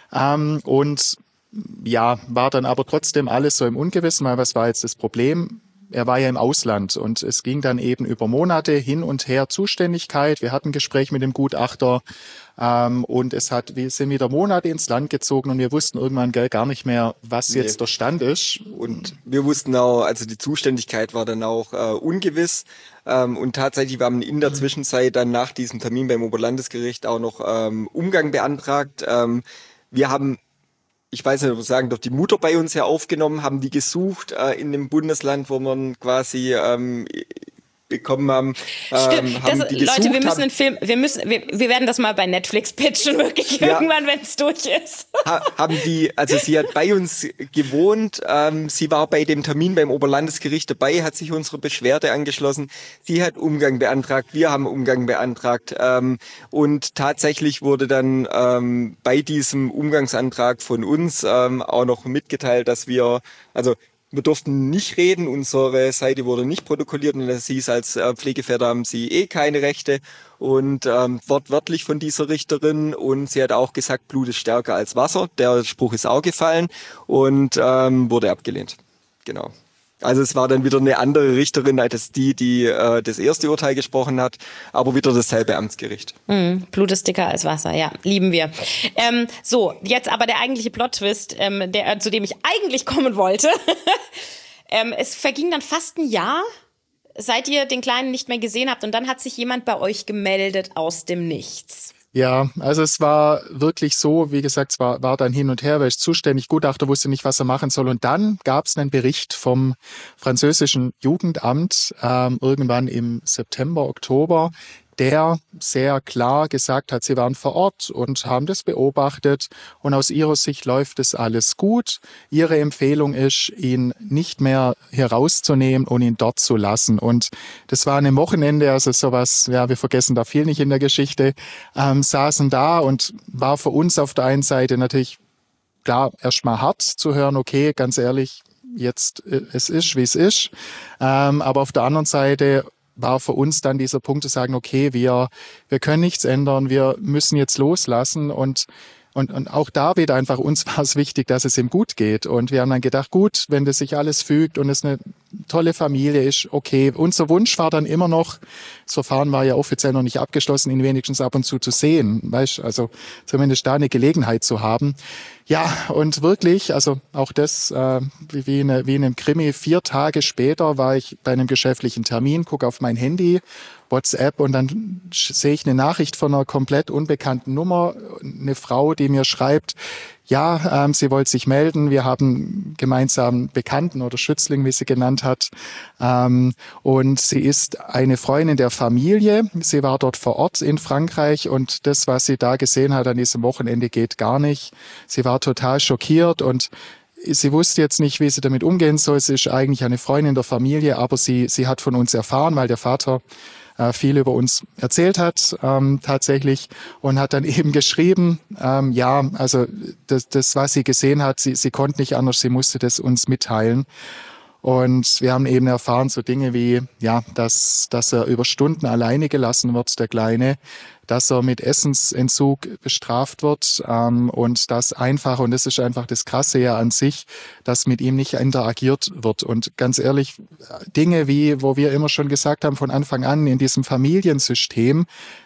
Und ja, war dann aber trotzdem alles so im Ungewissen, weil was war jetzt das Problem? Er war ja im Ausland, und es ging dann eben über Monate hin und her Zuständigkeit. Wir hatten ein Gespräch mit dem Gutachter, und wir sind wieder Monate ins Land gezogen, und wir wussten irgendwann gar nicht mehr, was jetzt der Stand ist. Und wir wussten auch, also die Zuständigkeit war dann auch ungewiss. Und tatsächlich, wir haben in der Zwischenzeit dann nach diesem Termin beim Oberlandesgericht auch noch Umgang beantragt. Wir haben, ich weiß nicht, ob wir sagen, doch die Mutter bei uns ja aufgenommen, haben die gesucht in dem Bundesland, wo man quasi bekommen haben. Stimmt, haben die gesucht, Leute, wir müssen einen Film, wir werden das mal bei Netflix pitchen, wirklich irgendwann, wenn es durch ist. Sie hat bei uns gewohnt, sie war bei dem Termin beim Oberlandesgericht dabei, hat sich unsere Beschwerde angeschlossen, sie hat Umgang beantragt, wir haben Umgang beantragt, und tatsächlich wurde dann bei diesem Umgangsantrag von uns auch noch mitgeteilt, dass wir durften nicht reden, unsere Seite wurde nicht protokolliert, und das hieß, als Pflegeväter haben sie keine Rechte, und wortwörtlich von dieser Richterin, und sie hat auch gesagt, Blut ist stärker als Wasser, der Spruch ist auch gefallen und wurde abgelehnt. Genau. Also es war dann wieder eine andere Richterin als die das erste Urteil gesprochen hat, aber wieder dasselbe Amtsgericht. Blut ist dicker als Wasser, ja, lieben wir. So, jetzt aber der eigentliche Plot-Twist, zu dem ich eigentlich kommen wollte. Es verging dann fast ein Jahr, seit ihr den Kleinen nicht mehr gesehen habt, und dann hat sich jemand bei euch gemeldet aus dem Nichts. Ja, also es war wirklich so, wie gesagt, es war dann hin und her, weil ich zuständig Gutachter wusste nicht, was er machen soll. Und dann gab es einen Bericht vom französischen Jugendamt irgendwann im September, Oktober, der sehr klar gesagt hat, sie waren vor Ort und haben das beobachtet, und aus ihrer Sicht läuft es alles gut. Ihre Empfehlung ist, ihn nicht mehr herauszunehmen und ihn dort zu lassen. Und das war an einem Wochenende, also sowas, ja, wir vergessen da viel nicht in der Geschichte, saßen da, und war für uns auf der einen Seite natürlich klar erstmal hart zu hören, okay, ganz ehrlich, jetzt es ist, wie es ist. Aber auf der anderen Seite war für uns dann dieser Punkt zu sagen, okay, wir können nichts ändern, wir müssen jetzt loslassen, und auch da wieder einfach, uns war es wichtig, dass es ihm gut geht, und wir haben dann gedacht, gut, wenn das sich alles fügt und es eine tolle Familie ist, okay. Unser Wunsch war dann immer noch, das Verfahren war ja offiziell noch nicht abgeschlossen, ihn wenigstens ab und zu sehen, weißt, also zumindest da eine Gelegenheit zu haben. Ja, und wirklich, also auch das, wie in einem Krimi, 4 Tage später war ich bei einem geschäftlichen Termin, gucke auf mein Handy, WhatsApp, und dann sehe ich eine Nachricht von einer komplett unbekannten Nummer, eine Frau, die mir schreibt, ja, sie wollte sich melden, wir haben gemeinsam Bekannten oder Schützling, wie sie genannt hat, und sie ist eine Freundin der Familie, sie war dort vor Ort in Frankreich, und das, was sie da gesehen hat an diesem Wochenende, geht gar nicht. Sie war total schockiert, und sie wusste jetzt nicht, wie sie damit umgehen soll. Sie ist eigentlich eine Freundin der Familie, aber sie hat von uns erfahren, weil der Vater viel über uns erzählt hat, tatsächlich, und hat dann eben geschrieben, ja, also das, was sie gesehen hat, sie konnte nicht anders, sie musste das uns mitteilen. Und wir haben eben erfahren, so Dinge wie, ja, dass er über Stunden alleine gelassen wird, der Kleine, dass er mit Essensentzug bestraft wird und das einfach, und das ist einfach das Krasse ja an sich, dass mit ihm nicht interagiert wird. Und ganz ehrlich, Dinge wie, wo wir immer schon gesagt haben von Anfang an in diesem Familiensystem,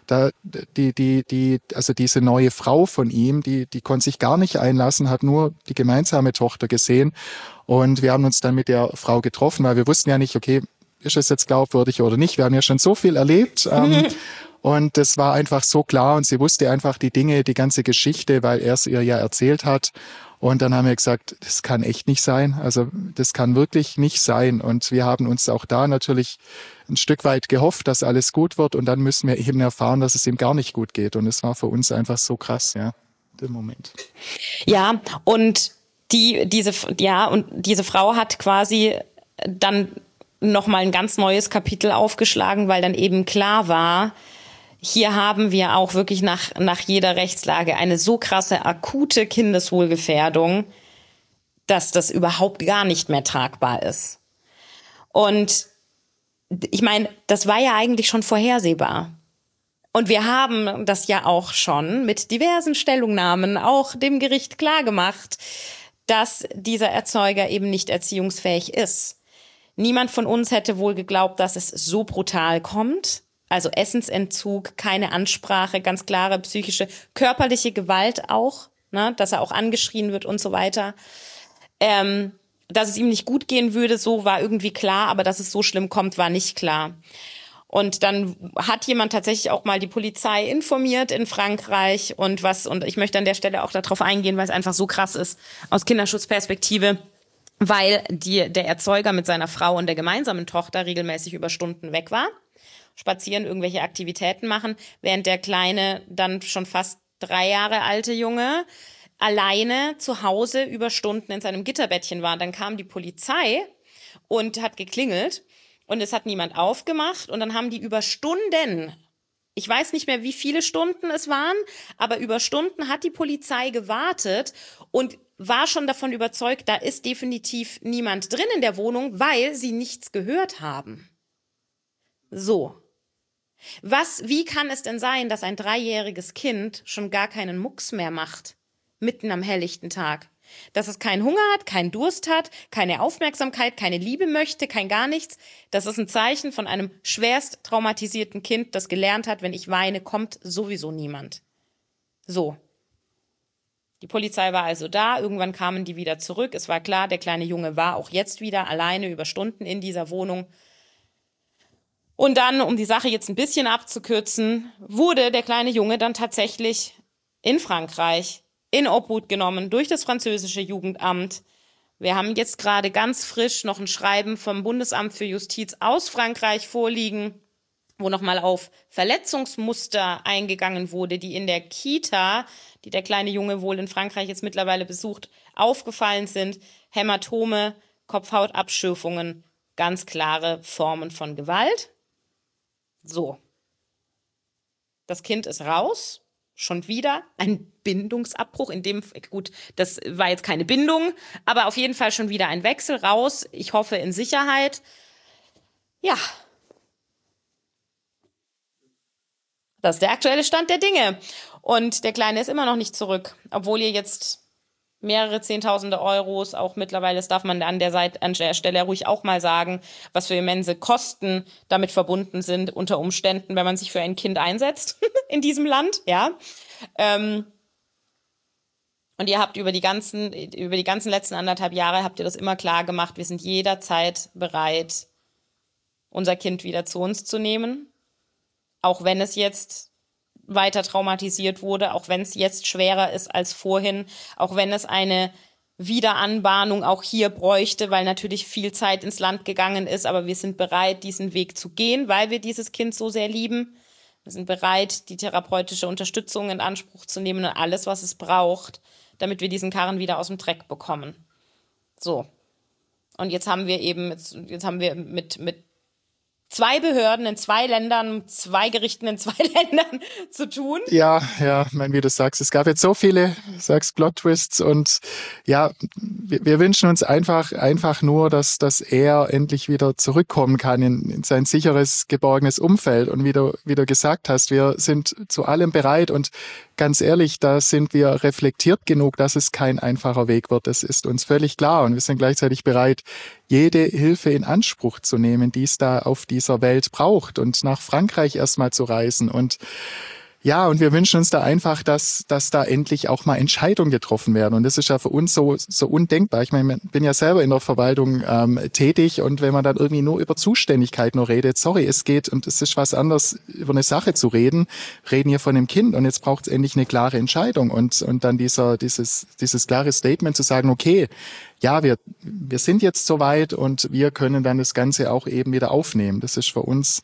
also diese neue Frau von ihm, die konnte sich gar nicht einlassen, hat nur die gemeinsame Tochter gesehen. Und wir haben uns dann mit der Frau getroffen, weil wir wussten ja nicht, okay, ist es jetzt glaubwürdig oder nicht? Wir haben ja schon so viel erlebt. Und das war einfach so klar und sie wusste einfach die Dinge, die ganze Geschichte, weil er es ihr ja erzählt hat. Und dann haben wir gesagt, das kann echt nicht sein. Also das kann wirklich nicht sein. Und wir haben uns auch da natürlich ein Stück weit gehofft, dass alles gut wird. Und dann müssen wir eben erfahren, dass es ihm gar nicht gut geht. Und es war für uns einfach so krass, ja, der Moment. Ja, und diese Frau hat quasi dann nochmal ein ganz neues Kapitel aufgeschlagen, weil dann eben klar war, hier haben wir auch wirklich nach jeder Rechtslage eine so krasse akute Kindeswohlgefährdung, dass das überhaupt gar nicht mehr tragbar ist. Und ich meine, das war ja eigentlich schon vorhersehbar. Und wir haben das ja auch schon mit diversen Stellungnahmen auch dem Gericht klargemacht, dass dieser Erzeuger eben nicht erziehungsfähig ist. Niemand von uns hätte wohl geglaubt, dass es so brutal kommt. Also Essensentzug, keine Ansprache, ganz klare psychische, körperliche Gewalt auch, ne, dass er auch angeschrien wird und so weiter. Dass es ihm nicht gut gehen würde, so war irgendwie klar, aber dass es so schlimm kommt, war nicht klar. Und dann hat jemand tatsächlich auch mal die Polizei informiert in Frankreich und ich möchte an der Stelle auch darauf eingehen, weil es einfach so krass ist aus Kinderschutzperspektive, weil der Erzeuger mit seiner Frau und der gemeinsamen Tochter regelmäßig über Stunden weg war, spazieren, irgendwelche Aktivitäten machen, während der kleine, dann schon fast 3 Jahre alte Junge alleine zu Hause über Stunden in seinem Gitterbettchen war. Dann kam die Polizei und hat geklingelt und es hat niemand aufgemacht und dann haben die über Stunden, ich weiß nicht mehr, wie viele Stunden es waren, aber über Stunden hat die Polizei gewartet und war schon davon überzeugt, da ist definitiv niemand drin in der Wohnung, weil sie nichts gehört haben. So. Wie kann es denn sein, dass ein 3-jähriges Kind schon gar keinen Mucks mehr macht, mitten am helllichten Tag? Dass es keinen Hunger hat, keinen Durst hat, keine Aufmerksamkeit, keine Liebe möchte, kein gar nichts. Das ist ein Zeichen von einem schwerst traumatisierten Kind, das gelernt hat, wenn ich weine, kommt sowieso niemand. So. Die Polizei war also da, irgendwann kamen die wieder zurück. Es war klar, der kleine Junge war auch jetzt wieder alleine über Stunden in dieser Wohnung. Und dann, um die Sache jetzt ein bisschen abzukürzen, wurde der kleine Junge dann tatsächlich in Frankreich in Obhut genommen durch das französische Jugendamt. Wir haben jetzt gerade ganz frisch noch ein Schreiben vom Bundesamt für Justiz aus Frankreich vorliegen, wo nochmal auf Verletzungsmuster eingegangen wurde, die in der Kita, die der kleine Junge wohl in Frankreich jetzt mittlerweile besucht, aufgefallen sind. Hämatome, Kopfhautabschürfungen, ganz klare Formen von Gewalt. So. Das Kind ist raus. Schon wieder ein Bindungsabbruch, gut, das war jetzt keine Bindung, aber auf jeden Fall schon wieder ein Wechsel raus. Ich hoffe in Sicherheit. Ja. Das ist der aktuelle Stand der Dinge. Und der Kleine ist immer noch nicht zurück, obwohl ihr jetzt mehrere Zehntausende Euros, auch mittlerweile, das darf man an der Stelle ruhig auch mal sagen, was für immense Kosten damit verbunden sind, unter Umständen, wenn man sich für ein Kind einsetzt in diesem Land, ja. Und ihr habt über die ganzen letzten 1,5 Jahre habt ihr das immer klar gemacht, wir sind jederzeit bereit, unser Kind wieder zu uns zu nehmen, auch wenn es jetzt weiter traumatisiert wurde, auch wenn es jetzt schwerer ist als vorhin, auch wenn es eine Wiederanbahnung auch hier bräuchte, weil natürlich viel Zeit ins Land gegangen ist, aber wir sind bereit, diesen Weg zu gehen, weil wir dieses Kind so sehr lieben. Wir sind bereit, die therapeutische Unterstützung in Anspruch zu nehmen und alles, was es braucht, damit wir diesen Karren wieder aus dem Dreck bekommen. So. Und jetzt haben wir mit 2 Behörden in 2 Ländern, 2 Gerichten in 2 Ländern zu tun. Ja, wie du sagst, es gab jetzt so viele, Plot-Twists und ja, wir wünschen uns einfach nur, dass er endlich wieder zurückkommen kann in sein sicheres, geborgenes Umfeld. Und wie du gesagt hast, wir sind zu allem bereit und ganz ehrlich, da sind wir reflektiert genug, dass es kein einfacher Weg wird. Das ist uns völlig klar und wir sind gleichzeitig bereit, jede Hilfe in Anspruch zu nehmen, die es da auf dieser Welt braucht und nach Frankreich erstmal zu reisen und ja, und wir wünschen uns da einfach, dass da endlich auch mal Entscheidungen getroffen werden. Und das ist ja für uns so undenkbar. Ich meine, ich bin ja selber in der Verwaltung tätig und wenn man dann irgendwie nur über Zuständigkeit nur redet, sorry, es geht, und es ist was anderes, über eine Sache zu reden hier von einem Kind und jetzt braucht es endlich eine klare Entscheidung und dann dieses klare Statement zu sagen, okay, ja, wir sind jetzt soweit und wir können dann das Ganze auch eben wieder aufnehmen. Das ist für uns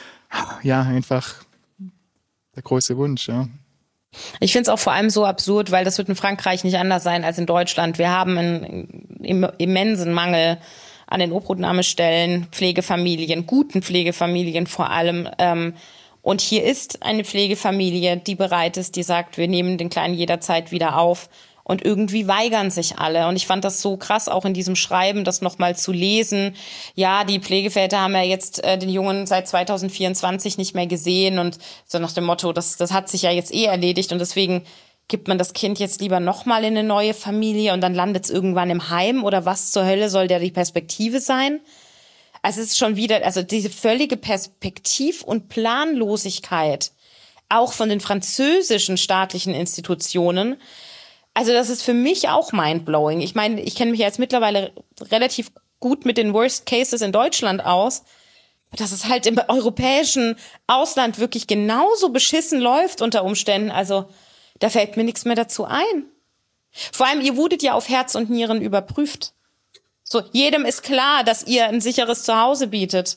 ja einfach der große Wunsch, ja. Ich finde es auch vor allem so absurd, weil das wird in Frankreich nicht anders sein als in Deutschland. Wir haben einen immensen Mangel an den Obhutnahmestellen, Pflegefamilien, guten Pflegefamilien vor allem. Und hier ist eine Pflegefamilie, die bereit ist, die sagt, wir nehmen den Kleinen jederzeit wieder auf. Und irgendwie weigern sich alle. Und ich fand das so krass, auch in diesem Schreiben, das nochmal zu lesen. Ja, die Pflegeväter haben ja jetzt den Jungen seit 2024 nicht mehr gesehen. Und so nach dem Motto, das hat sich ja jetzt erledigt. Und deswegen gibt man das Kind jetzt lieber nochmal in eine neue Familie und dann landet es irgendwann im Heim. Oder was zur Hölle soll da die Perspektive sein? Also es ist schon wieder, also diese völlige Perspektiv- und Planlosigkeit, auch von den französischen staatlichen Institutionen. Also das ist für mich auch mindblowing. Ich meine, ich kenne mich jetzt mittlerweile relativ gut mit den Worst Cases in Deutschland aus, dass es halt im europäischen Ausland wirklich genauso beschissen läuft unter Umständen. Also da fällt mir nichts mehr dazu ein. Vor allem, ihr wurdet ja auf Herz und Nieren überprüft. So, jedem ist klar, dass ihr ein sicheres Zuhause bietet.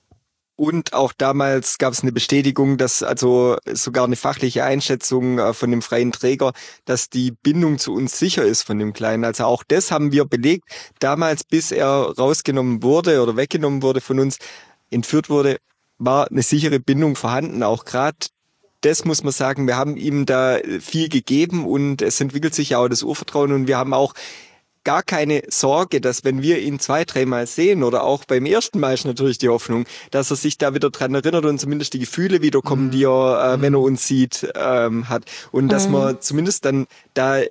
Und auch damals gab es eine Bestätigung, dass also sogar eine fachliche Einschätzung von dem freien Träger, dass die Bindung zu uns sicher ist von dem Kleinen. Also auch das haben wir belegt. Damals, bis er rausgenommen wurde oder weggenommen wurde von uns, entführt wurde, war eine sichere Bindung vorhanden. Auch gerade das muss man sagen, wir haben ihm da viel gegeben und es entwickelt sich ja auch das Urvertrauen und wir haben auch gar keine Sorge, dass wenn wir ihn 2-3 Mal sehen oder auch beim ersten Mal ist natürlich die Hoffnung, dass er sich da wieder dran erinnert und zumindest die Gefühle wiederkommen, die er, wenn er uns sieht, hat. Und dass man zumindest dann da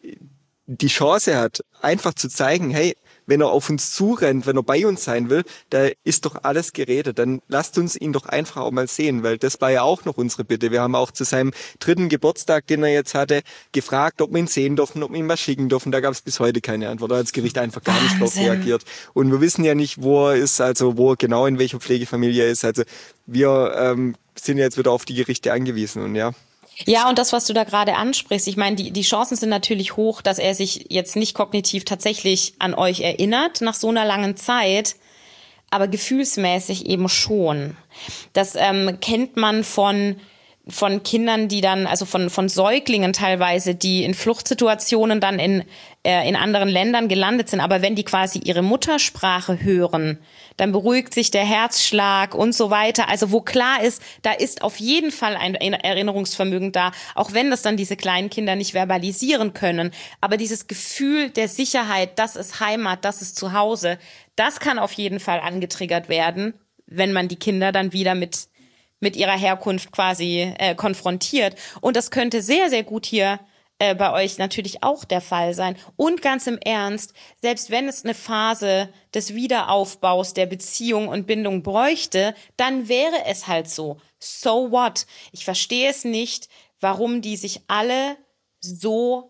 die Chance hat, einfach zu zeigen, hey, wenn er auf uns zurennt, wenn er bei uns sein will, da ist doch alles geredet. Dann lasst uns ihn doch einfach auch mal sehen, weil das war ja auch noch unsere Bitte. Wir haben auch zu seinem 3. Geburtstag, den er jetzt hatte, gefragt, ob wir ihn sehen dürfen, ob wir ihn mal schicken dürfen. Da gab es bis heute keine Antwort. Da hat das Gericht einfach gar nicht drauf reagiert. Und wir wissen ja nicht, wo er ist, also wo er genau in welcher Pflegefamilie er ist. Also wir sind jetzt wieder auf die Gerichte angewiesen und ja. Ja, und das, was du da gerade ansprichst, ich meine, die Chancen sind natürlich hoch, dass er sich jetzt nicht kognitiv tatsächlich an euch erinnert nach so einer langen Zeit, aber gefühlsmäßig eben schon. Das kennt man von Kindern, die dann, also von Säuglingen teilweise, die in Fluchtsituationen dann in anderen Ländern gelandet sind. Aber wenn die quasi ihre Muttersprache hören, dann beruhigt sich der Herzschlag und so weiter. Also wo klar ist, da ist auf jeden Fall ein Erinnerungsvermögen da, auch wenn das dann diese kleinen Kinder nicht verbalisieren können. Aber dieses Gefühl der Sicherheit, das ist Heimat, das ist Zuhause, das kann auf jeden Fall angetriggert werden, wenn man die Kinder dann wieder mit ihrer Herkunft quasi konfrontiert. Und das könnte sehr, sehr gut hier bei euch natürlich auch der Fall sein. Und ganz im Ernst, selbst wenn es eine Phase des Wiederaufbaus der Beziehung und Bindung bräuchte, dann wäre es halt so. So what? Ich verstehe es nicht, warum die sich alle so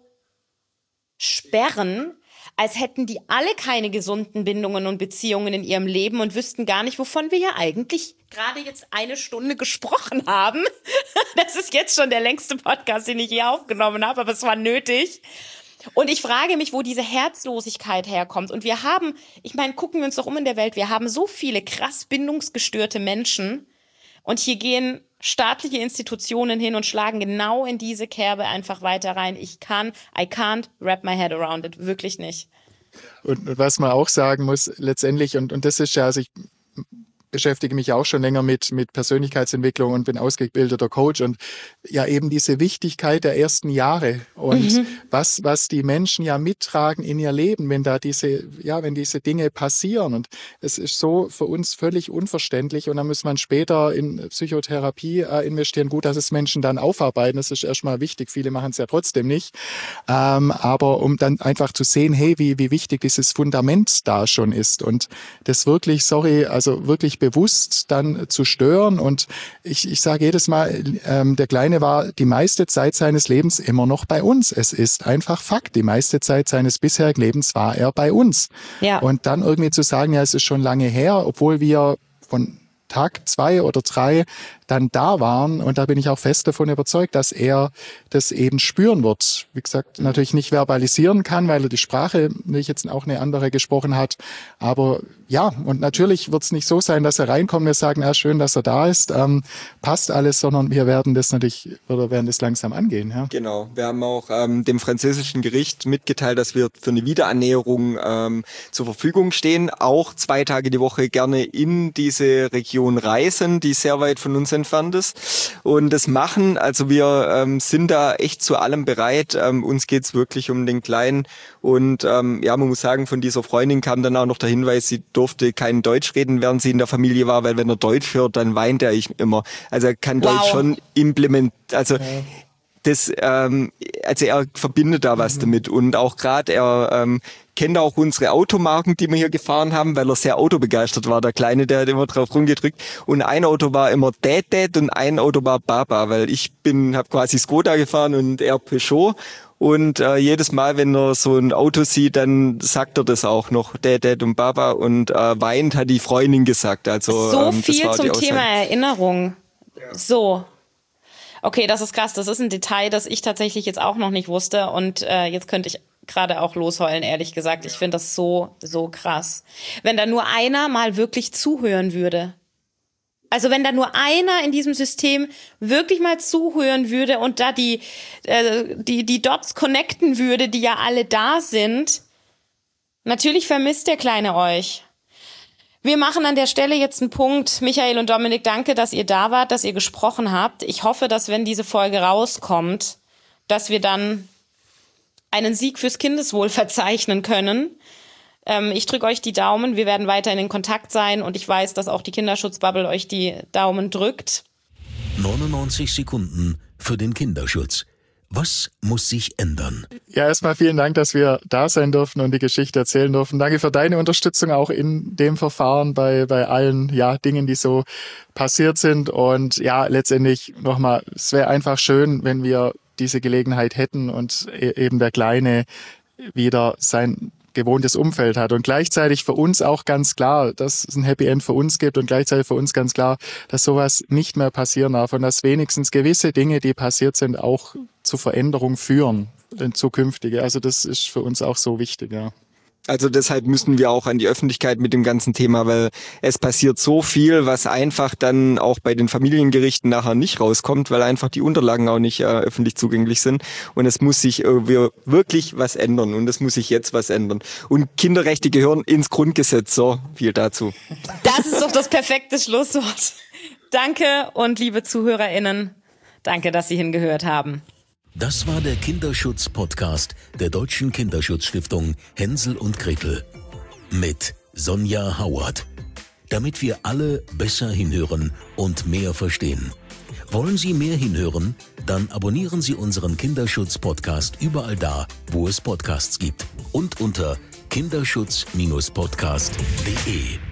sperren, als hätten die alle keine gesunden Bindungen und Beziehungen in ihrem Leben und wüssten gar nicht, wovon wir ja eigentlich gerade jetzt 1 Stunde gesprochen haben. Das ist jetzt schon der längste Podcast, den ich je aufgenommen habe, aber es war nötig. Und ich frage mich, wo diese Herzlosigkeit herkommt. Und wir haben, ich meine, gucken wir uns doch um in der Welt, wir haben so viele krass bindungsgestörte Menschen und hier gehen staatliche Institutionen hin und schlagen genau in diese Kerbe einfach weiter rein. I can't wrap my head around it. Wirklich nicht. Und was man auch sagen muss, letztendlich, und das ist ja, also beschäftige mich auch schon länger mit Persönlichkeitsentwicklung und bin ausgebildeter Coach und ja eben diese Wichtigkeit der ersten Jahre und was die Menschen ja mittragen in ihr Leben, wenn diese Dinge passieren, und es ist so für uns völlig unverständlich, und dann muss man später in Psychotherapie investieren. Gut, dass es Menschen dann aufarbeiten, das ist erstmal wichtig, viele machen es ja trotzdem nicht, aber um dann einfach zu sehen, hey, wie wichtig dieses Fundament da schon ist und das wirklich, wirklich bewusst dann zu stören. Und ich sage jedes Mal, der Kleine war die meiste Zeit seines Lebens immer noch bei uns. Es ist einfach Fakt. Die meiste Zeit seines bisherigen Lebens war er bei uns. Ja. Und dann irgendwie zu sagen, ja, es ist schon lange her, obwohl wir von Tag 2 oder 3 dann da waren. Und da bin ich auch fest davon überzeugt, dass er das eben spüren wird. Wie gesagt, natürlich nicht verbalisieren kann, weil er die Sprache nicht jetzt auch eine andere gesprochen hat. Aber ja, und natürlich wird es nicht so sein, dass er reinkommt und wir sagen, ja, schön, dass er da ist, passt alles, sondern wir werden das langsam angehen. Ja. Genau. Wir haben auch dem französischen Gericht mitgeteilt, dass wir für eine Wiederannäherung zur Verfügung stehen, auch 2 Tage die Woche gerne in diese Region reisen, die sehr weit von uns entfernt ist, und das machen. Also wir sind da echt zu allem bereit. Uns geht's wirklich um den Kleinen, und man muss sagen, von dieser Freundin kam dann auch noch der Hinweis, sie durfte kein Deutsch reden, während sie in der Familie war, weil wenn er Deutsch hört, dann weint er immer. Also er kann Deutsch schon implementieren. Also das, er verbindet da was damit, und auch gerade er kennt auch unsere Automarken, die wir hier gefahren haben, weil er sehr autobegeistert war. Der Kleine, der hat immer drauf rumgedrückt, und ein Auto war immer Dad und ein Auto war Baba, weil ich habe quasi Skoda gefahren und er Peugeot. Und jedes Mal, wenn er so ein Auto sieht, dann sagt er das auch noch, Dad und Baba, und weint, hat die Freundin gesagt. Also so viel zum Thema Erinnerung. So. Okay, das ist krass. Das ist ein Detail, das ich tatsächlich jetzt auch noch nicht wusste, und jetzt könnte ich gerade auch losheulen, ehrlich gesagt. Ich finde das so krass. Wenn da nur einer mal wirklich zuhören würde. Also wenn da nur einer in diesem System wirklich mal zuhören würde und da die Dots connecten würde, die ja alle da sind. Natürlich vermisst der Kleine euch. Wir machen an der Stelle jetzt einen Punkt. Michael und Dominik, danke, dass ihr da wart, dass ihr gesprochen habt. Ich hoffe, dass, wenn diese Folge rauskommt, dass wir dann einen Sieg fürs Kindeswohl verzeichnen können. Ich drücke euch die Daumen. Wir werden weiterhin in Kontakt sein, und ich weiß, dass auch die Kinderschutzbubble euch die Daumen drückt. 99 Sekunden für den Kinderschutz. Was muss sich ändern? Ja, erstmal vielen Dank, dass wir da sein durften und die Geschichte erzählen durften. Danke für deine Unterstützung auch in dem Verfahren bei allen Dingen, die so passiert sind. Und ja, letztendlich nochmal, es wäre einfach schön, wenn wir diese Gelegenheit hätten und eben der Kleine wieder sein gewohntes Umfeld hat. Und gleichzeitig für uns auch ganz klar, dass es ein Happy End für uns gibt, und gleichzeitig für uns ganz klar, dass sowas nicht mehr passieren darf und dass wenigstens gewisse Dinge, die passiert sind, auch zu Veränderung führen in zukünftige. Also das ist für uns auch so wichtig, ja. Also deshalb müssen wir auch an die Öffentlichkeit mit dem ganzen Thema, weil es passiert so viel, was einfach dann auch bei den Familiengerichten nachher nicht rauskommt, weil einfach die Unterlagen auch nicht öffentlich zugänglich sind. Und es muss sich wirklich was ändern, und es muss sich jetzt was ändern. Und Kinderrechte gehören ins Grundgesetz. So, viel dazu. Das ist doch das perfekte Schlusswort. Danke, und liebe ZuhörerInnen, danke, dass Sie hingehört haben. Das war der Kinderschutz-Podcast der Deutschen Kinderschutzstiftung Hänsel und Gretel mit Sonja Howard. Damit wir alle besser hinhören und mehr verstehen. Wollen Sie mehr hinhören? Dann abonnieren Sie unseren Kinderschutz-Podcast überall da, wo es Podcasts gibt, und unter kinderschutz-podcast.de.